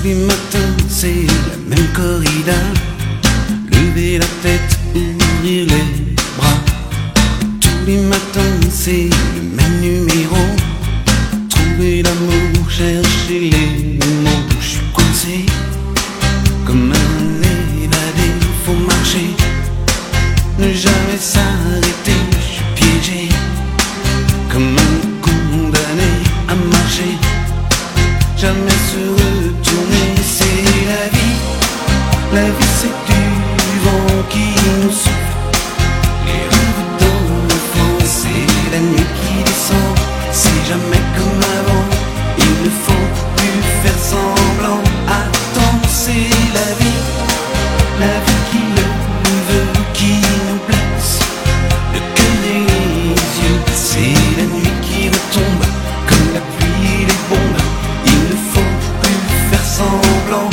L: les matins, c'est la même corrida. Lever la tête, ouvrir les bras. Tous les matins, c'est le même numéro. Trouver l'amour, chercher les mots. Je suis coincé comme un évadé, faut marcher, ne jamais s'arrêter. Je suis piégé comme un condamné à marcher, jamais se retourner. C'est la vie c'est du vent qui nous souffle. Les rêves d'enfants, c'est la nuit qui descend. C'est jamais comme avant, il ne faut plus faire semblant. Attends, c'est la vie qui le veut, qui nous blesse, le cœur et les yeux. C'est la nuit qui retombe comme la pluie, les bombes. Il ne faut plus faire semblant.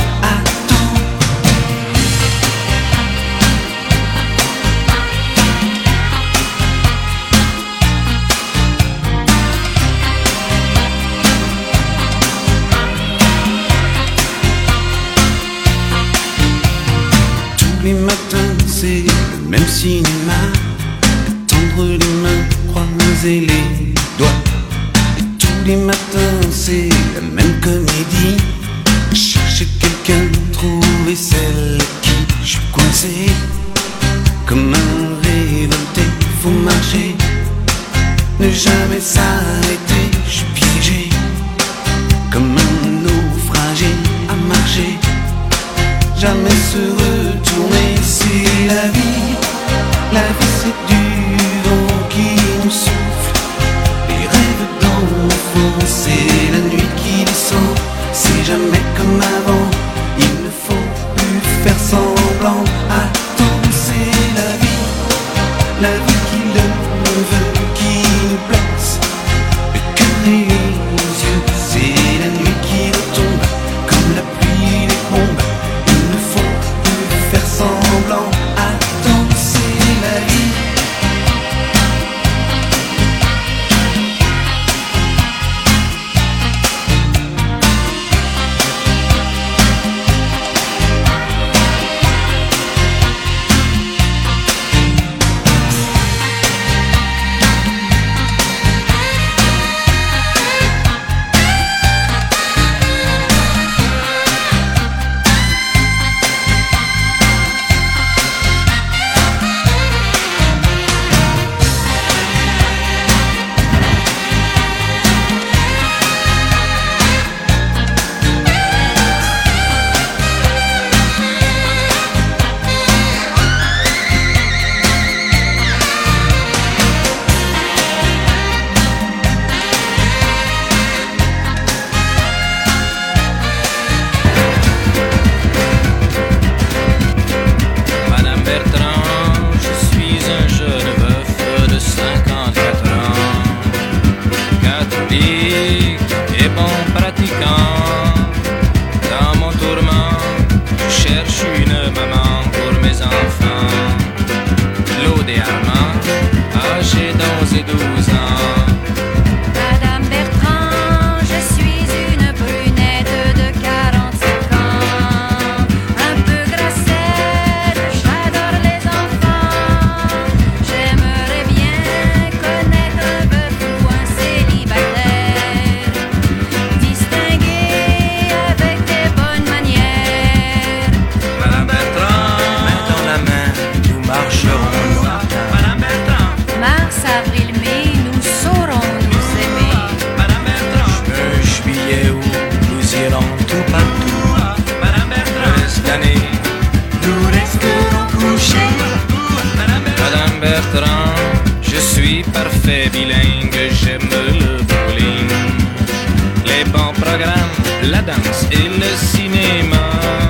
L: Les matins, c'est le même cinéma. Tendre les mains, croiser les doigts. Et tous les matins, c'est la même comédie. Chercher quelqu'un, trouver celle qui. Je suis coincé comme un révolté, faut marcher, ne jamais s'arrêter. Je suis piégé comme un naufragé à marcher, jamais se retourner. C'est la vie c'est du vent qui nous souffle. Les rêves d'enfants, c'est la nuit qui descend. C'est jamais comme avant, il ne faut plus faire semblant. Attends, c'est la vie qui le veut, qui nous blesse, le cœur et les yeux. C'est la nuit qui retombe comme la pluie, les bombes. Il ne faut plus faire semblant. Attends, c'est la vie.
M: La danse et le cinéma.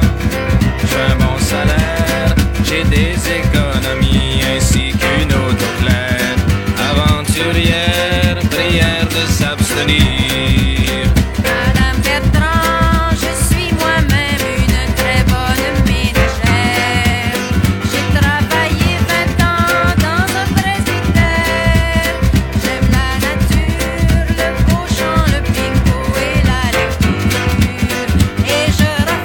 M: J'ai un bon salaire, j'ai des économies ainsi qu'une auto claire. Aventurière, prière de s'abstenir.
J: Madame Bertrand, je suis moi-même une très bonne ménagère. J'ai travaillé 20 ans dans un presbytère. J'aime la nature, le beau chant, le bingo et la lecture. Et je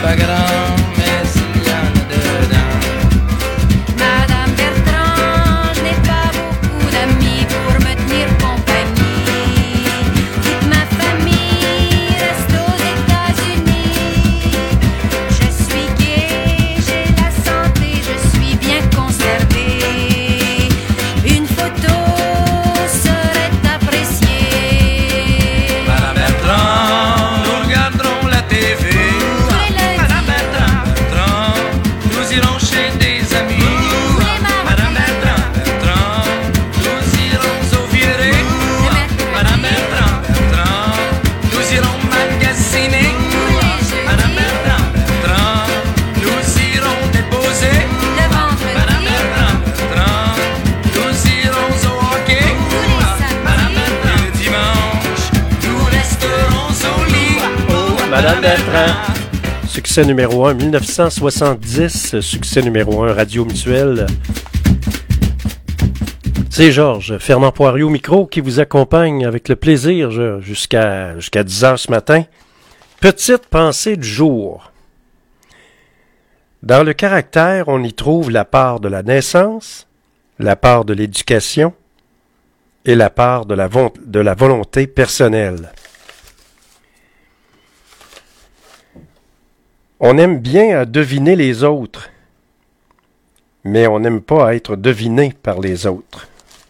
M: pas grand, mais il y en a dedans.
J: Madame Bertrand, je n'ai pas beaucoup d'amis pour me tenir compagnie. Toute ma famille reste aux États-Unis. Je suis gay, j'ai la santé, je suis bien conservée. Une photo serait appréciée.
M: Madame Bertrand, nous regarderons la TV. Madame Bertrand, nous irons chez des amis. Madame Bertrand, nous irons au viré. Madame Bertrand, nous irons magasiner. Madame Bertrand, nous irons déposer. Madame Bertrand, nous irons au hockey. Madame Bertrand, le dimanche, nous resterons au lit.
B: Madame Bertrand. Succès numéro 1, 1970. Succès numéro 1, Radio Mutuelle. C'est Georges Fernand Poirier au micro qui vous accompagne avec le plaisir jusqu'à 10h ce matin. Petite pensée du jour. Dans le caractère, on y trouve la part de la naissance, la part de l'éducation et la part de la volonté personnelle. On aime bien à deviner les autres, mais on n'aime pas à être deviné par les autres.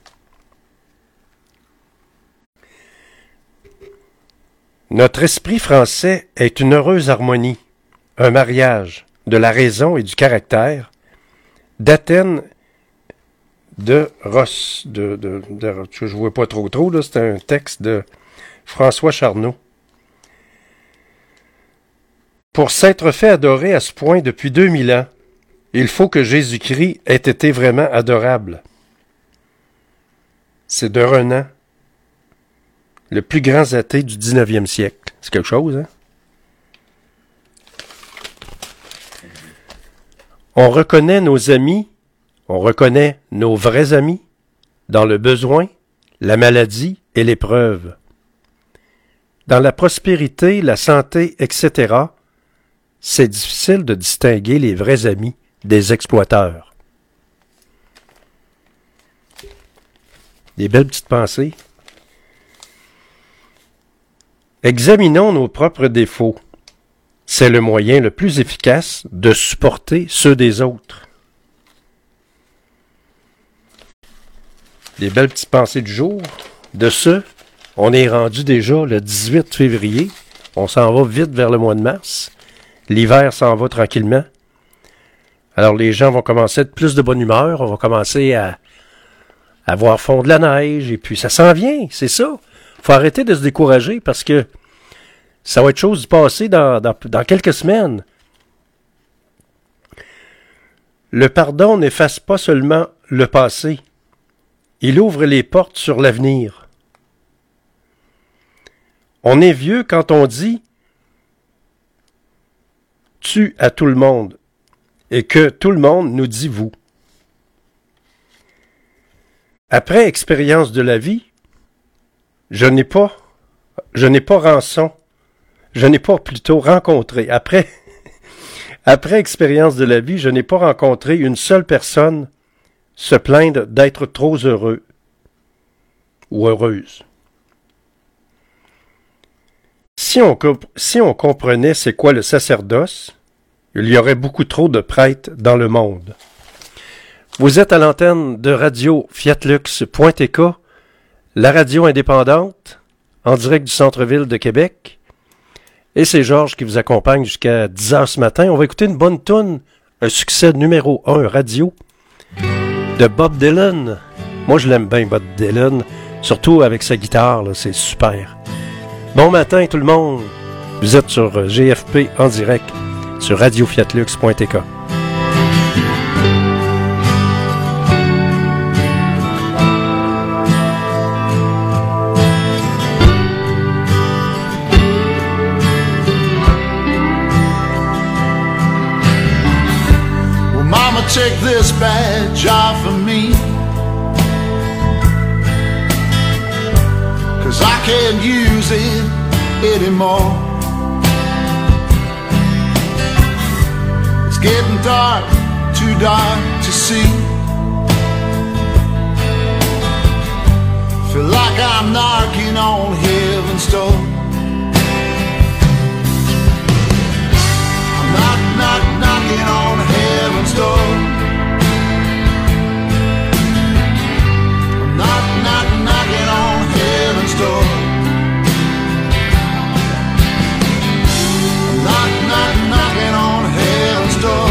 B: Notre esprit français est une heureuse harmonie, un mariage de la raison et du caractère, d'Athènes, de Ross, je ne vois pas trop, là, c'est un texte de François Charnot. Pour s'être fait adorer à ce point depuis 2000 ans, il faut que Jésus-Christ ait été vraiment adorable. C'est de Renan, le plus grand athée du 19e siècle. C'est quelque chose, hein? On reconnaît nos amis, on reconnaît nos vrais amis dans le besoin, la maladie et l'épreuve. Dans la prospérité, la santé, etc., c'est difficile de distinguer les vrais amis des exploiteurs. Des belles petites pensées. Examinons nos propres défauts. C'est le moyen le plus efficace de supporter ceux des autres. Des belles petites pensées du jour. De ce, on est rendu déjà le 18 février. On s'en va vite vers le mois de mars. L'hiver s'en va tranquillement. Alors les gens vont commencer à être plus de bonne humeur. On va commencer à voir fondre la neige. Et puis ça s'en vient, c'est ça. Faut arrêter de se décourager parce que ça va être chose du passé dans quelques semaines. Le pardon n'efface pas seulement le passé. Il ouvre les portes sur l'avenir. On est vieux quand on dit « tu » à tout le monde et que tout le monde nous dit « vous ». Après expérience de la vie, je n'ai pas rencontré. Après expérience de la vie, je n'ai pas rencontré une seule personne se plaindre d'être trop heureux ou heureuse. Si on comprenait c'est quoi le sacerdoce, il y aurait beaucoup trop de prêtres dans le monde. Vous êtes à l'antenne de radio fiatlux.tk, la radio indépendante, en direct du centre-ville de Québec. Et c'est Georges qui vous accompagne jusqu'à 10h ce matin. On va écouter une bonne toune, un succès numéro 1 radio de Bob Dylan. Moi, je l'aime bien, Bob Dylan, surtout avec sa guitare, là, c'est super. Bon matin tout le monde, vous êtes sur GFP en direct sur radiofiatlux.tk.
N: Take this badge off of me, 'cause I can't use it anymore. getting dark, too dark to see. Feel like I'm knocking on heaven's door. Knock, knock, knocking on heaven's door. Knock, knock, knocking on heaven's door. Knock, knock, knocking on heaven's door.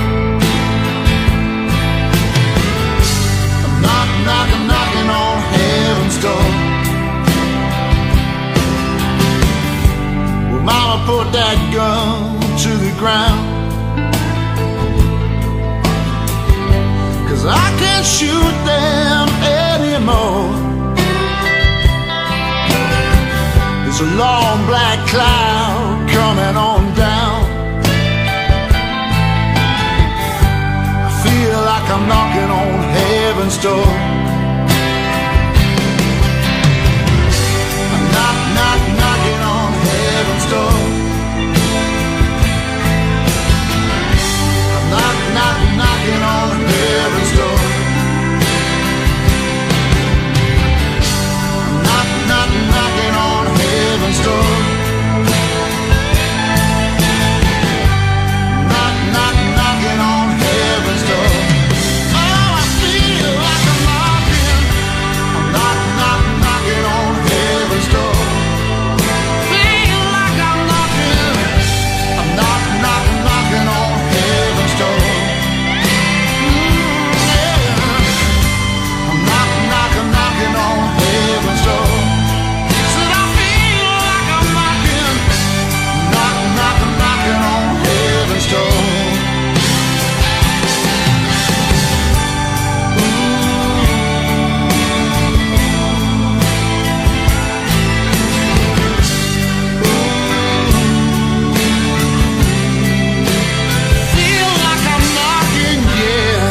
N: Knock, knock, knocking on heaven's door. Well, Mama put that gun to the ground, 'cause I can't shoot them anymore. There's a long black cloud coming on down. I feel like I'm knocking on heaven's door. I'm knock, knock, knocking on heaven's door. Knock, knock, knocking on heaven's door. Knock, knock, knocking on heaven's door. Knock, knock, knocking on heaven's door. Oh, I feel like I'm knocking. I'm knock, knock, knocking on heaven's door. Feel like I'm knocking. I'm knock, knock, knocking on heaven's door. Knocking on heaven's door. Said I feel like I'm knocking, knocking on heaven's door. Feel like I'm knocking, yeah.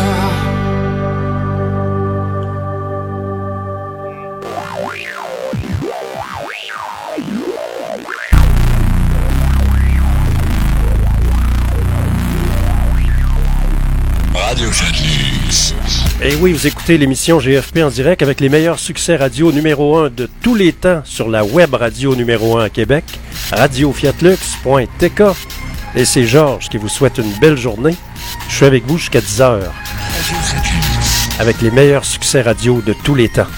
K: Radio Fiatlux.
B: Et oui, vous écoutez l'émission GFP en direct avec les meilleurs succès radio numéro 1 de tous les temps sur la web radio numéro 1 à Québec, radiofiatlux.tk. Et c'est Georges qui vous souhaite une belle journée. Je suis avec vous jusqu'à 10h avec les meilleurs succès radio de tous les temps.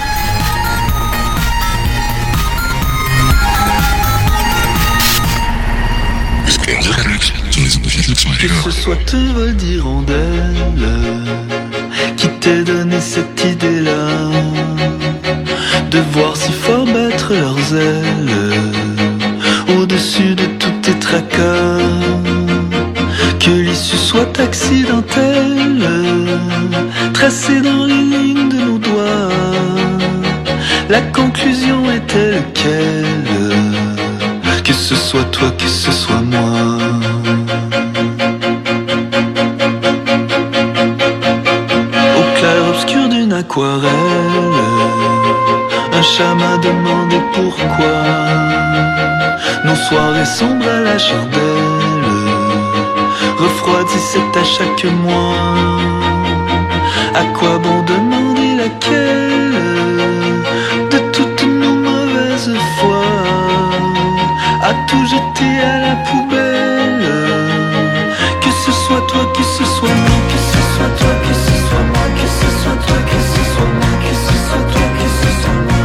O: Que ce soit te vol d'hirondelle qui t'ait donné cette idée-là de voir si fort battre leurs ailes au-dessus de tous tes tracas, que l'issue soit accidentelle, tracée dans les lignes de nos doigts. La conclusion était laquelle? Que ce soit toi, que ce soit moi. Aquarelle, un chat m'a demandé pourquoi nos soirées sombres à la chandelle refroidissaient à chaque mois. À quoi bon demander laquelle de toutes nos mauvaises foi? À tout jeter à la poubelle. Que ce soit toi, que ce soit moi, que ce soit toi, que ce soit moi, que ce soit toi, que ce soit moi, que ce soit toi, que ce soit moi.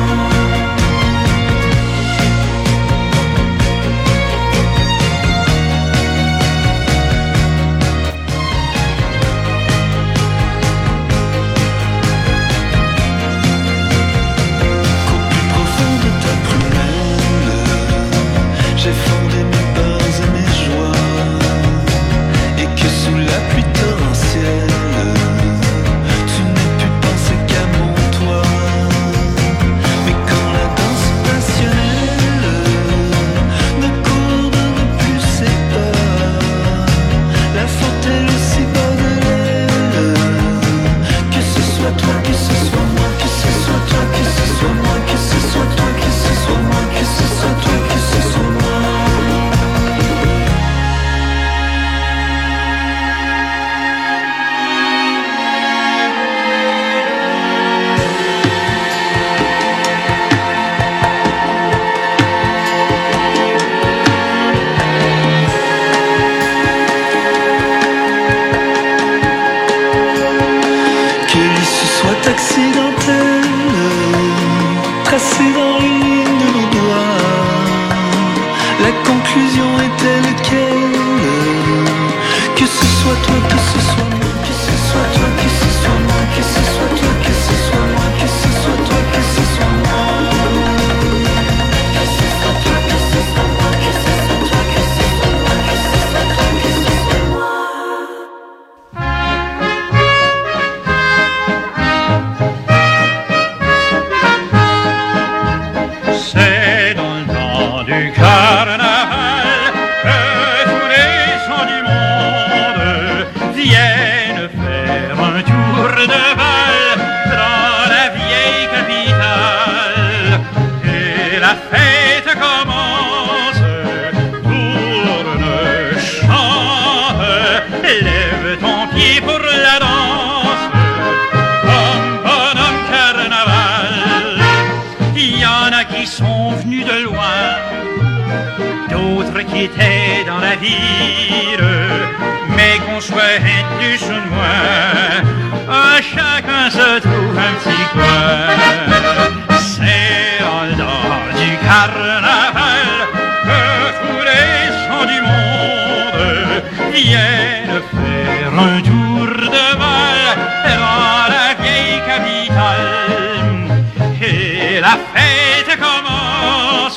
O: soit toi, que ce soit moi, que ce soit toi, que ce soit moi, que ce soit toi, que ce soit moi, que ce soit toi, que ce soit moi. Que ce soit toi, que ce soit moi, que ce soit toi, que ce soit moi, que ce soit toi, que ce soit moi.
D: C'est dans le temps du carnaval que tous les gens du monde viennent faire un tour de bal dans la vieille capitale. Et la fête commence, tourne, chante, lève ton pied pour la danse, comme bonhomme carnaval. Il y en a qui sont venus de loin, d'autres qui étaient dans la ville, mais qu'on soit un plus ou de moins, à chacun se trouve un petit coin. C'est dans le temps du carnaval que tous les gens du monde viennent faire un tour de bal dans la vieille capitale. Et la fête commence,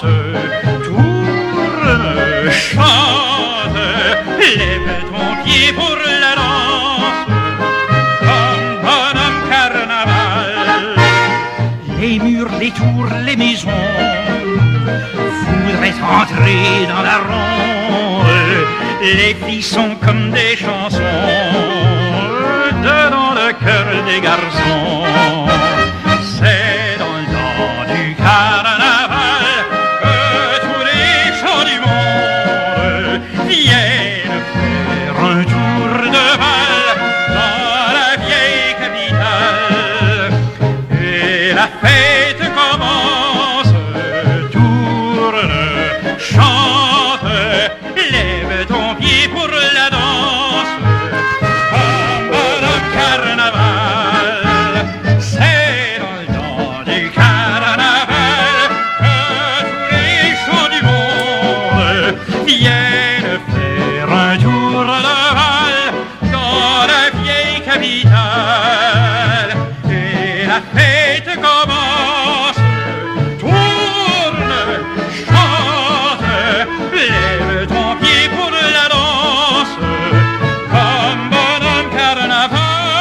D: tourne, chante, lève ton pied pour la danse, comme bonhomme carnaval. Les murs, les tours, les maisons voudraient entrer dans la ronde. Les filles sont comme des chansons dans le cœur des garçons. C'est dans le temps du carnaval que tous les gens du monde viennent faire un tour de bal dans la vieille capitale. Et la fête commence, tourne, chante, lève ton pied pour la danse, comme bonhomme carnaval. C'est dans le temps du carnaval que tous les gens du monde viennent faire un tour de bal dans la vieille capitale. Et la fête commence, tourne, chante, lève ton pied pour la danse, comme bonhomme carnaval.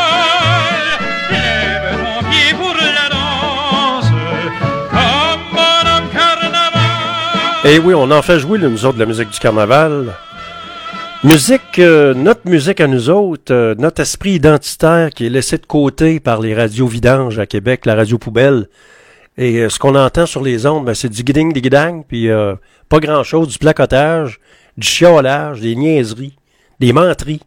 D: Lève ton pied pour la danse, comme bonhomme carnaval.
B: Eh oui, on en fait jouer, là, nous autres, de la musique du carnaval. Musique, notre musique à nous autres, notre esprit identitaire qui est laissé de côté par les radios vidanges à Québec, la radio poubelle. Et ce qu'on entend sur les ondes, ben, c'est du guiding, des guidang, puis pas grand-chose, du placotage, du chiolage, des niaiseries, des menteries.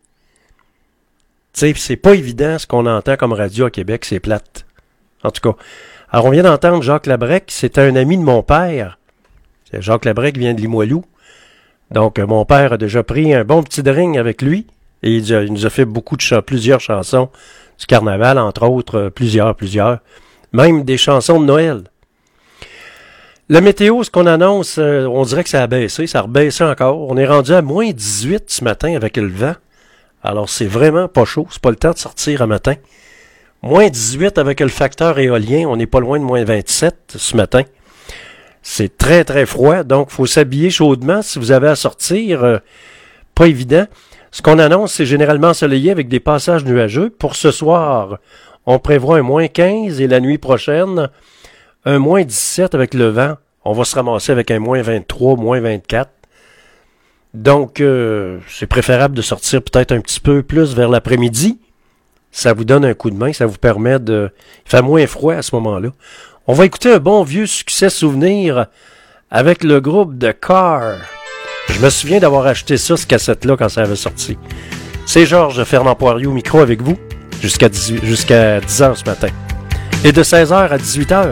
B: Tu sais, c'est pas évident ce qu'on entend comme radio à Québec, c'est plate. En tout cas. Alors, on vient d'entendre Jacques Labrec, c'était un ami de mon père. Jacques Labrec vient de Limoilou. Donc, mon père a déjà pris un bon petit drink avec lui et il nous a fait plusieurs chansons du carnaval, entre autres, plusieurs. Même des chansons de Noël. La météo, ce qu'on annonce, on dirait que ça a baissé, ça a rebaissé encore. On est rendu à moins 18 ce matin avec le vent. Alors, c'est vraiment pas chaud, c'est pas le temps de sortir un matin. Moins 18 avec le facteur éolien, on n'est pas loin de moins 27 ce matin. C'est très, très froid, donc il faut s'habiller chaudement si vous avez à sortir. Pas évident. Ce qu'on annonce, c'est généralement ensoleillé avec des passages nuageux. Pour ce soir, on prévoit un moins 15 et la nuit prochaine, un moins 17 avec le vent. On va se ramasser avec un moins 23, moins 24. Donc, c'est préférable de sortir peut-être un petit peu plus vers l'après-midi. Ça vous donne un coup de main, ça vous permet de... Il fait moins froid à ce moment-là. On va écouter un bon vieux succès souvenir avec le groupe de Car. Je me souviens d'avoir acheté ça, ce cassette-là, quand ça avait sorti. C'est Georges Fernand Poirier au micro avec vous jusqu'à 10h ce matin. Et de 16h à 18h.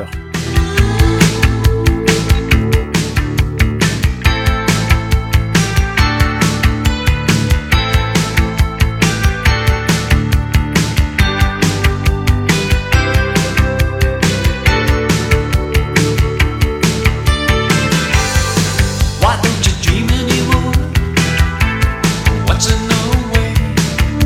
L: Why don't you dream anymore? What's in the way?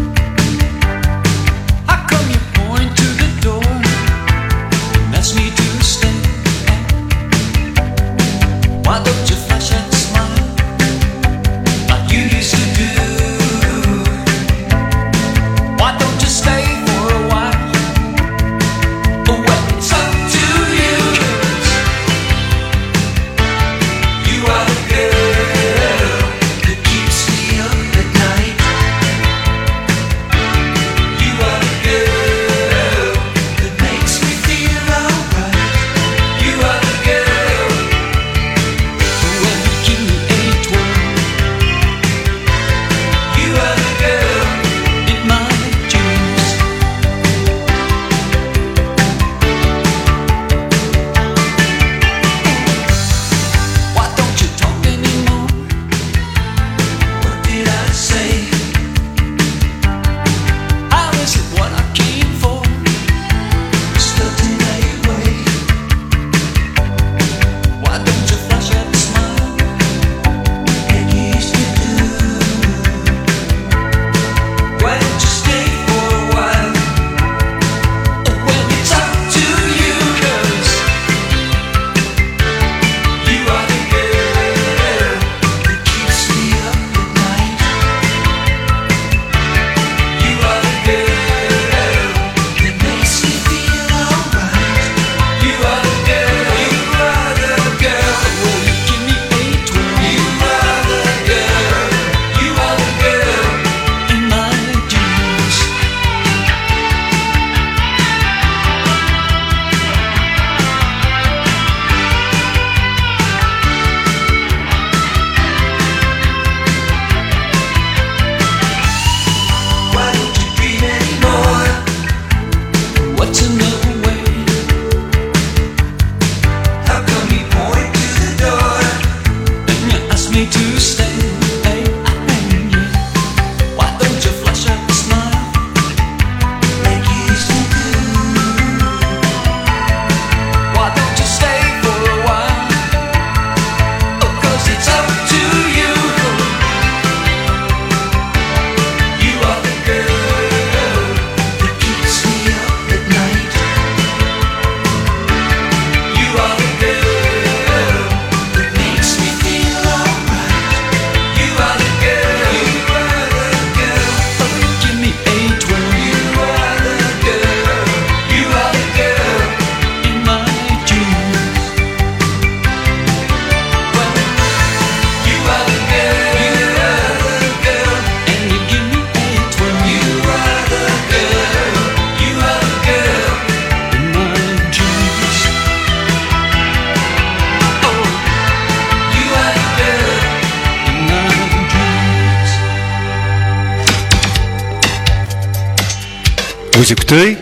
B: Vous écoutez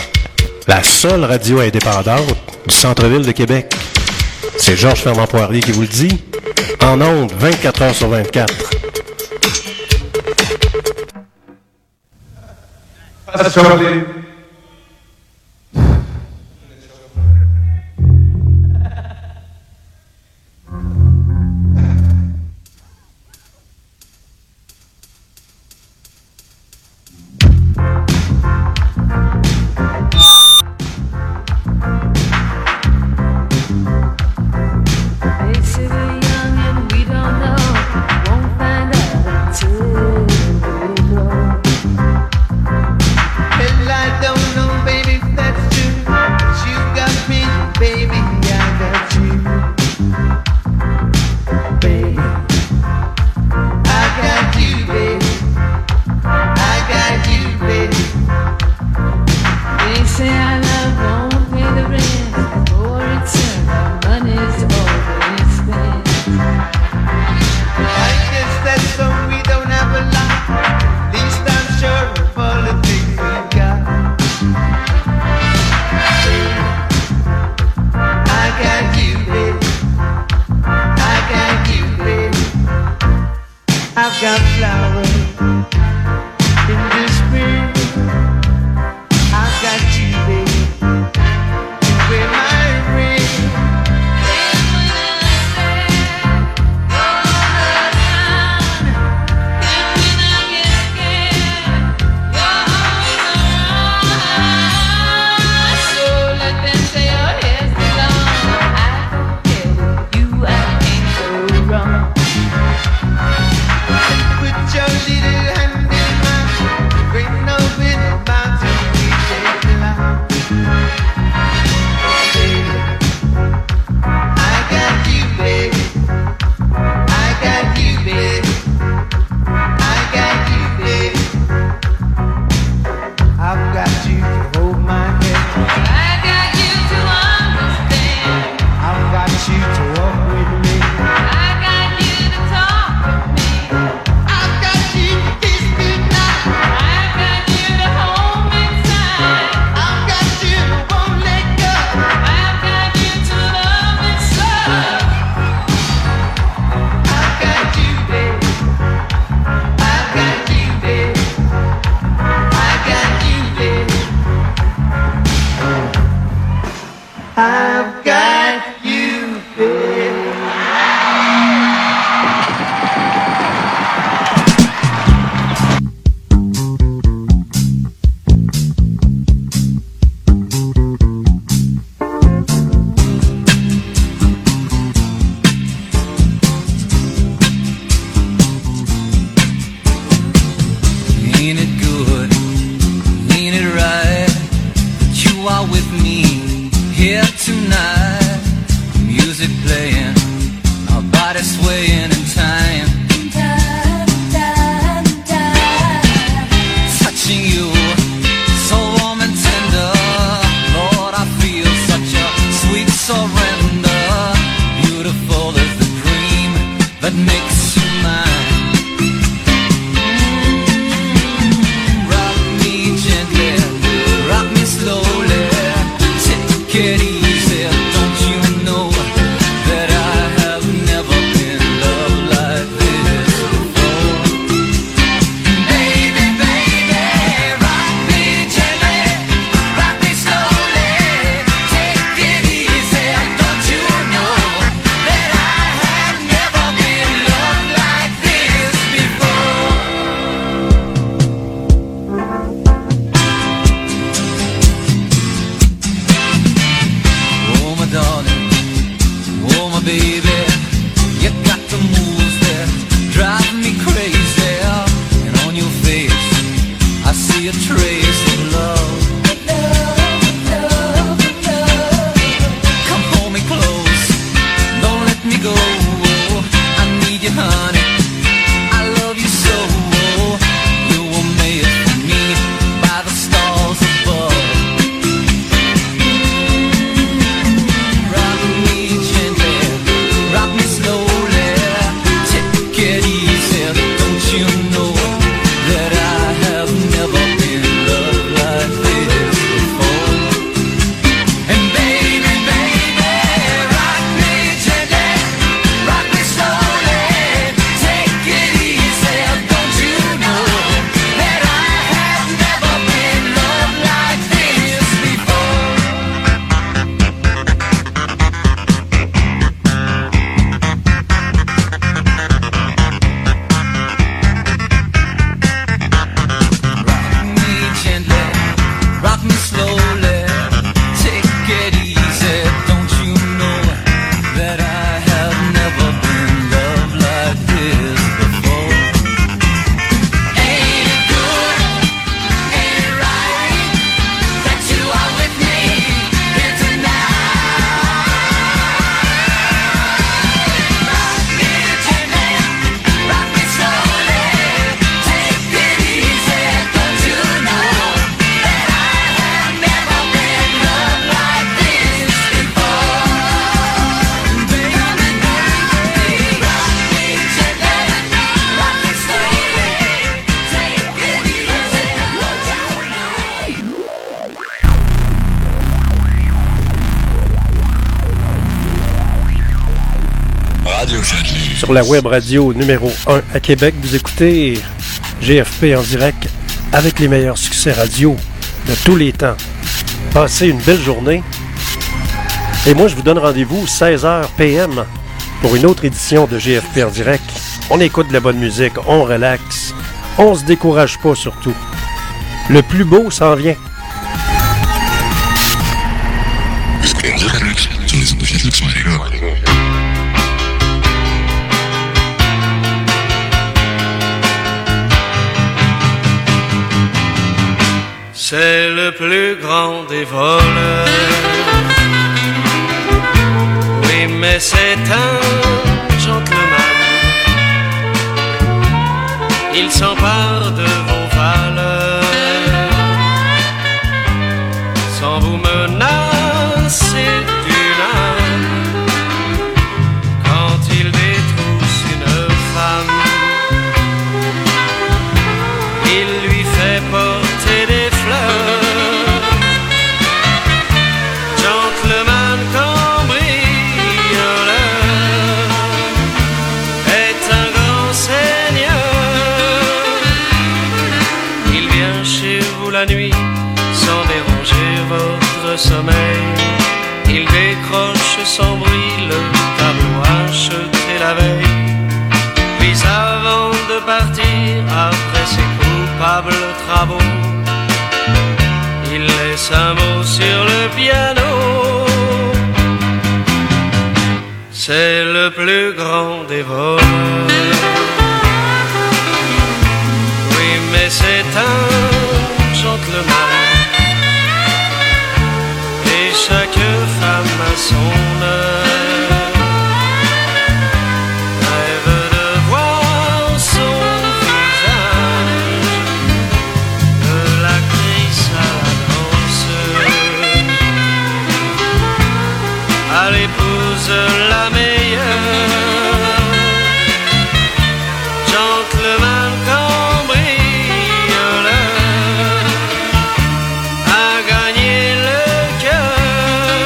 B: la seule radio indépendante du centre-ville de Québec. C'est Georges Fernand Poirier qui vous le dit. En ondes, 24 heures sur 24.
P: Don't you know that I have never been loved like
B: sur la web radio numéro 1 à Québec. Vous écoutez GFP en direct avec les meilleurs succès radio de tous les temps. Passez une belle journée. Et moi, je vous donne rendez-vous 16h PM pour une autre édition de GFP en direct. On écoute de la bonne musique, on relaxe, on se décourage pas surtout. Le plus beau s'en vient.
F: C'est le plus grand des voleurs. Oui, mais c'est un gentleman. Il s'empare de vos valeurs sans vous menacer d'une arme. Quand il détrousse une femme, il lui fait porter des fleurs. Gentleman cambrioleur est un grand seigneur. Il vient chez vous la nuit sans déranger votre sommeil. Il décroche sans bruit le tableau acheté la veille. Puis avant de partir, après ses coupables travaux, il laisse un mot sur le piano. C'est le plus grand des voleurs. Oui, mais c'est un gentleman. Et chaque femme a son heure. Rêve de voir son visage, de l'actrice à la danseuse, à l'épouse la meilleure. Gentleman cambrioleur a gagné le cœur.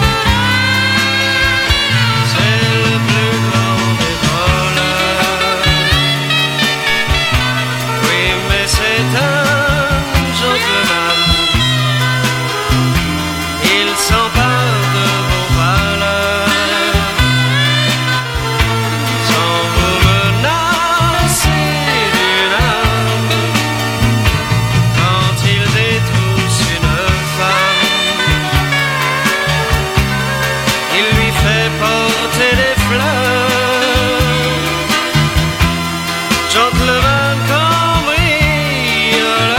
F: C'est le plus grand des voleurs. Oui, mais c'est un gentleman. Il s'empare de vos valeurs sans vous menacer d'une arme. Quand il détrousse une femme, il lui fait porter des fleurs. Gentleman cambrioleur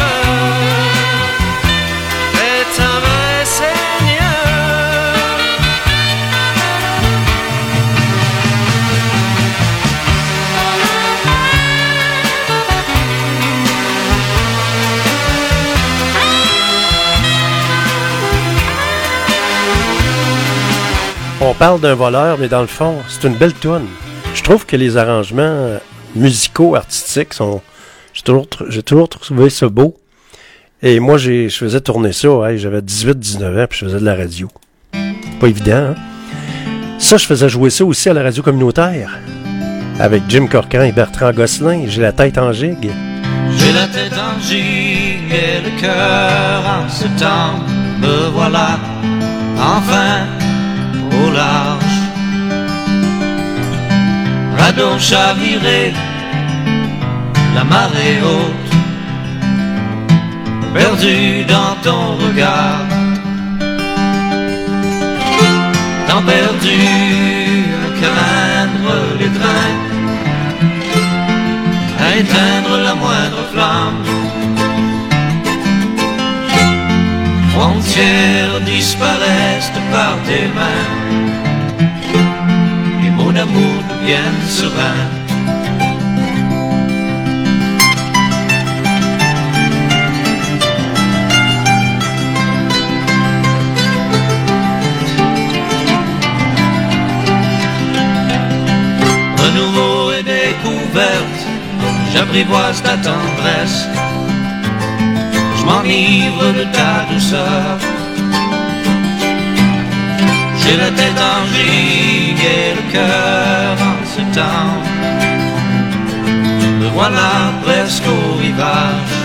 F: est un vrai seigneur.
B: On parle d'un voleur, mais dans le fond, c'est une belle toune. Je trouve que les arrangements musicaux, artistiques sont... J'ai toujours trouvé ça beau. Et moi, je faisais tourner ça, ouais, j'avais 18-19 ans, puis je faisais de la radio. Pas évident, hein? Ça, je faisais jouer ça aussi à la radio communautaire. Avec Jim Corcan et Bertrand Gosselin, J'ai la tête en gigue.
P: J'ai la tête en gigue et le cœur en septembre. Me voilà, enfin, au large. Radeau chaviré, la marée haute, perdu dans ton regard. Temps perdu à craindre les trains, à éteindre la moindre flamme. Frontières disparaissent par tes mains, les mots d'amour deviennent sereins. Renouveau et découverte, j'apprivoise ta tendresse. Je m'enivre de ta douceur. J'ai la tête en gigue et le cœur en ce temps. Me voilà presque au rivage,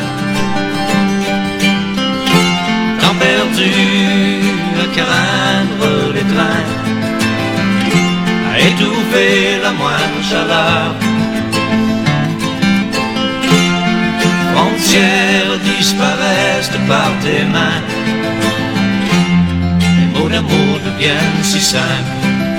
P: temps perdu à craindre les trains, à étouffer la moindre chaleur. Frontières disparaissent de par tes mains, les mots d'amour deviennent si simples.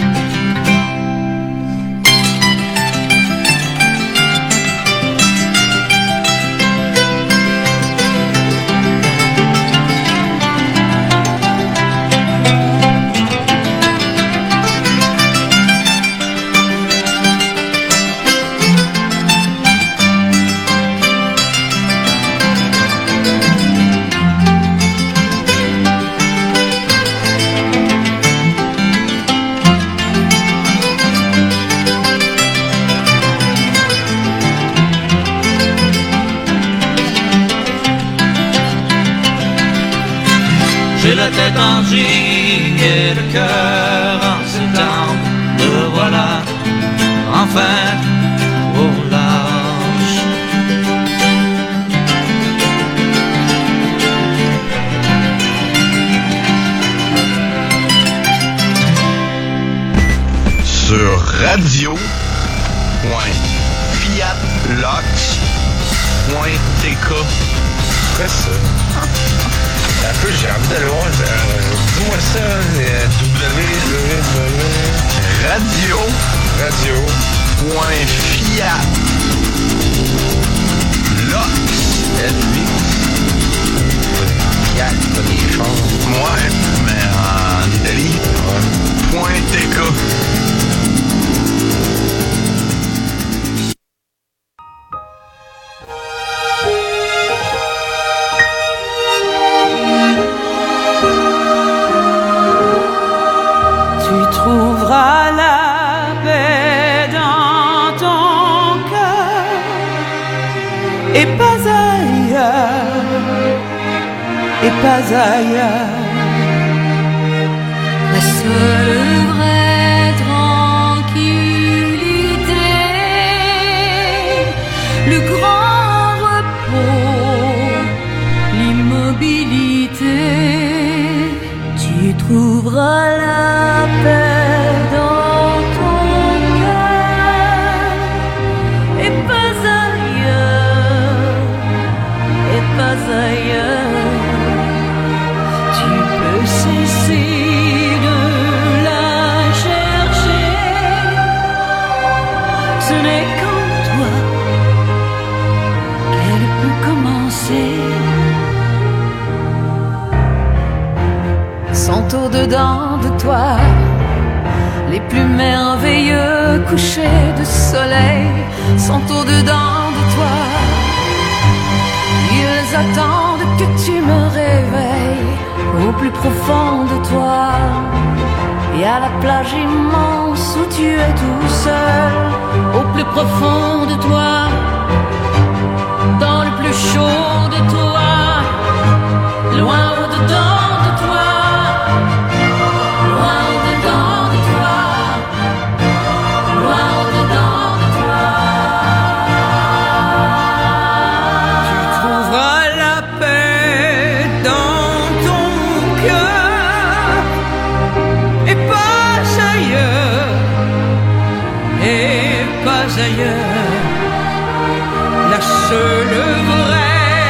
P: J'ai la tête en gigue et le cœur en septembre. Me voilà enfin au large.
K: Sur radio.fiatlox.tk.
A: Après ça. Un peu, j'ai envie d'aller voir. Dis-moi ça,
K: Fiat, pas des choses. Ouais, mais en Italie. Ouais. .tk.
Q: Tu trouveras la paix dans ton cœur et pas ailleurs, et pas ailleurs.
J: La seule vraie tranquillité, le grand repos, l'immobilité. Tu trouveras la paix dans ton cœur et pas ailleurs, et pas ailleurs. Tu peux cesser de la chercher, ce n'est qu'en toi qu'elle peut commencer. Sont au-dedans de toi les plus merveilleux couchers de soleil, sont au-dedans de toi. Ils attendent que tu me réveilles au plus profond de toi. Et à la plage immense où tu es tout seul, au plus profond de toi, dans le plus chaud de toi, loin au-dedans de toi. Loin au-dedans de toi, loin au-dedans de toi.
Q: Tu trouveras la paix dans ton cœur et pas ailleurs, et pas ailleurs. La seule vraie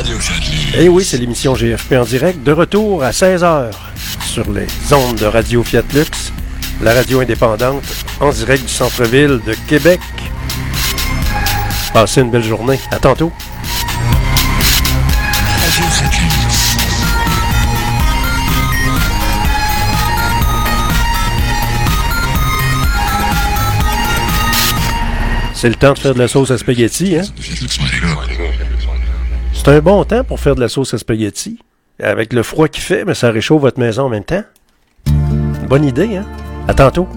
B: Eh oui, c'est l'émission GFP en direct, de retour à 16h sur les ondes de Radio Fiat Lux, la radio indépendante en direct du centre-ville de Québec. Passez une belle journée. À tantôt. C'est le temps de faire de la sauce à spaghetti, hein? C'est un bon temps pour faire de la sauce à spaghetti. Avec le froid qu'il fait, mais ça réchauffe votre maison en même temps. Bonne idée, hein? À tantôt.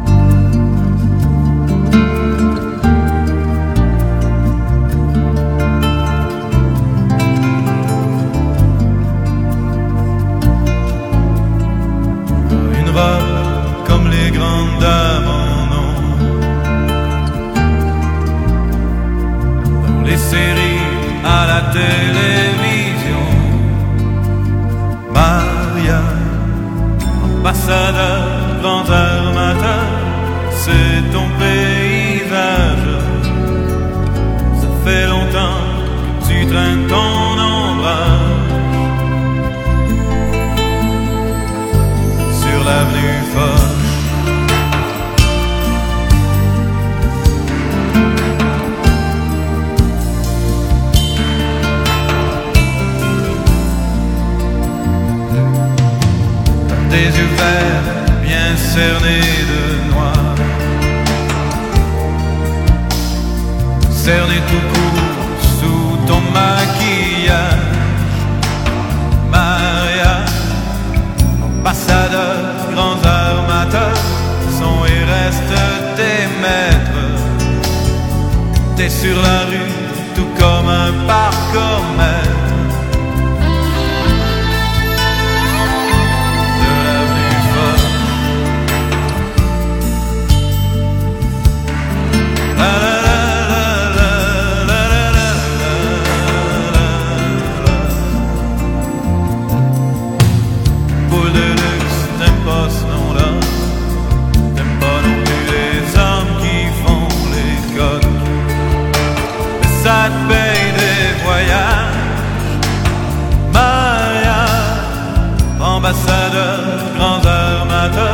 E: Une robe comme les grandes dames en ont. Dans les séries à la télévision, Maria, ambassadeur, grand armateur, c'est ton paysage. Ça fait longtemps que tu traînes ton ombrage sur l'avenue Foch. Des yeux verts bien cernés de noir, cernés tout court sous ton maquillage. Maria, ambassadeur, grand armateur, sont et restent tes maîtres. T'es sur la rue tout comme un parcomètre. Boule de luxe, t'aimes pas ce nom-là. T'aimes pas non plus les hommes qui font les coques. Mais ça te paye des voyages. Maria, ambassadeur, grand armateur.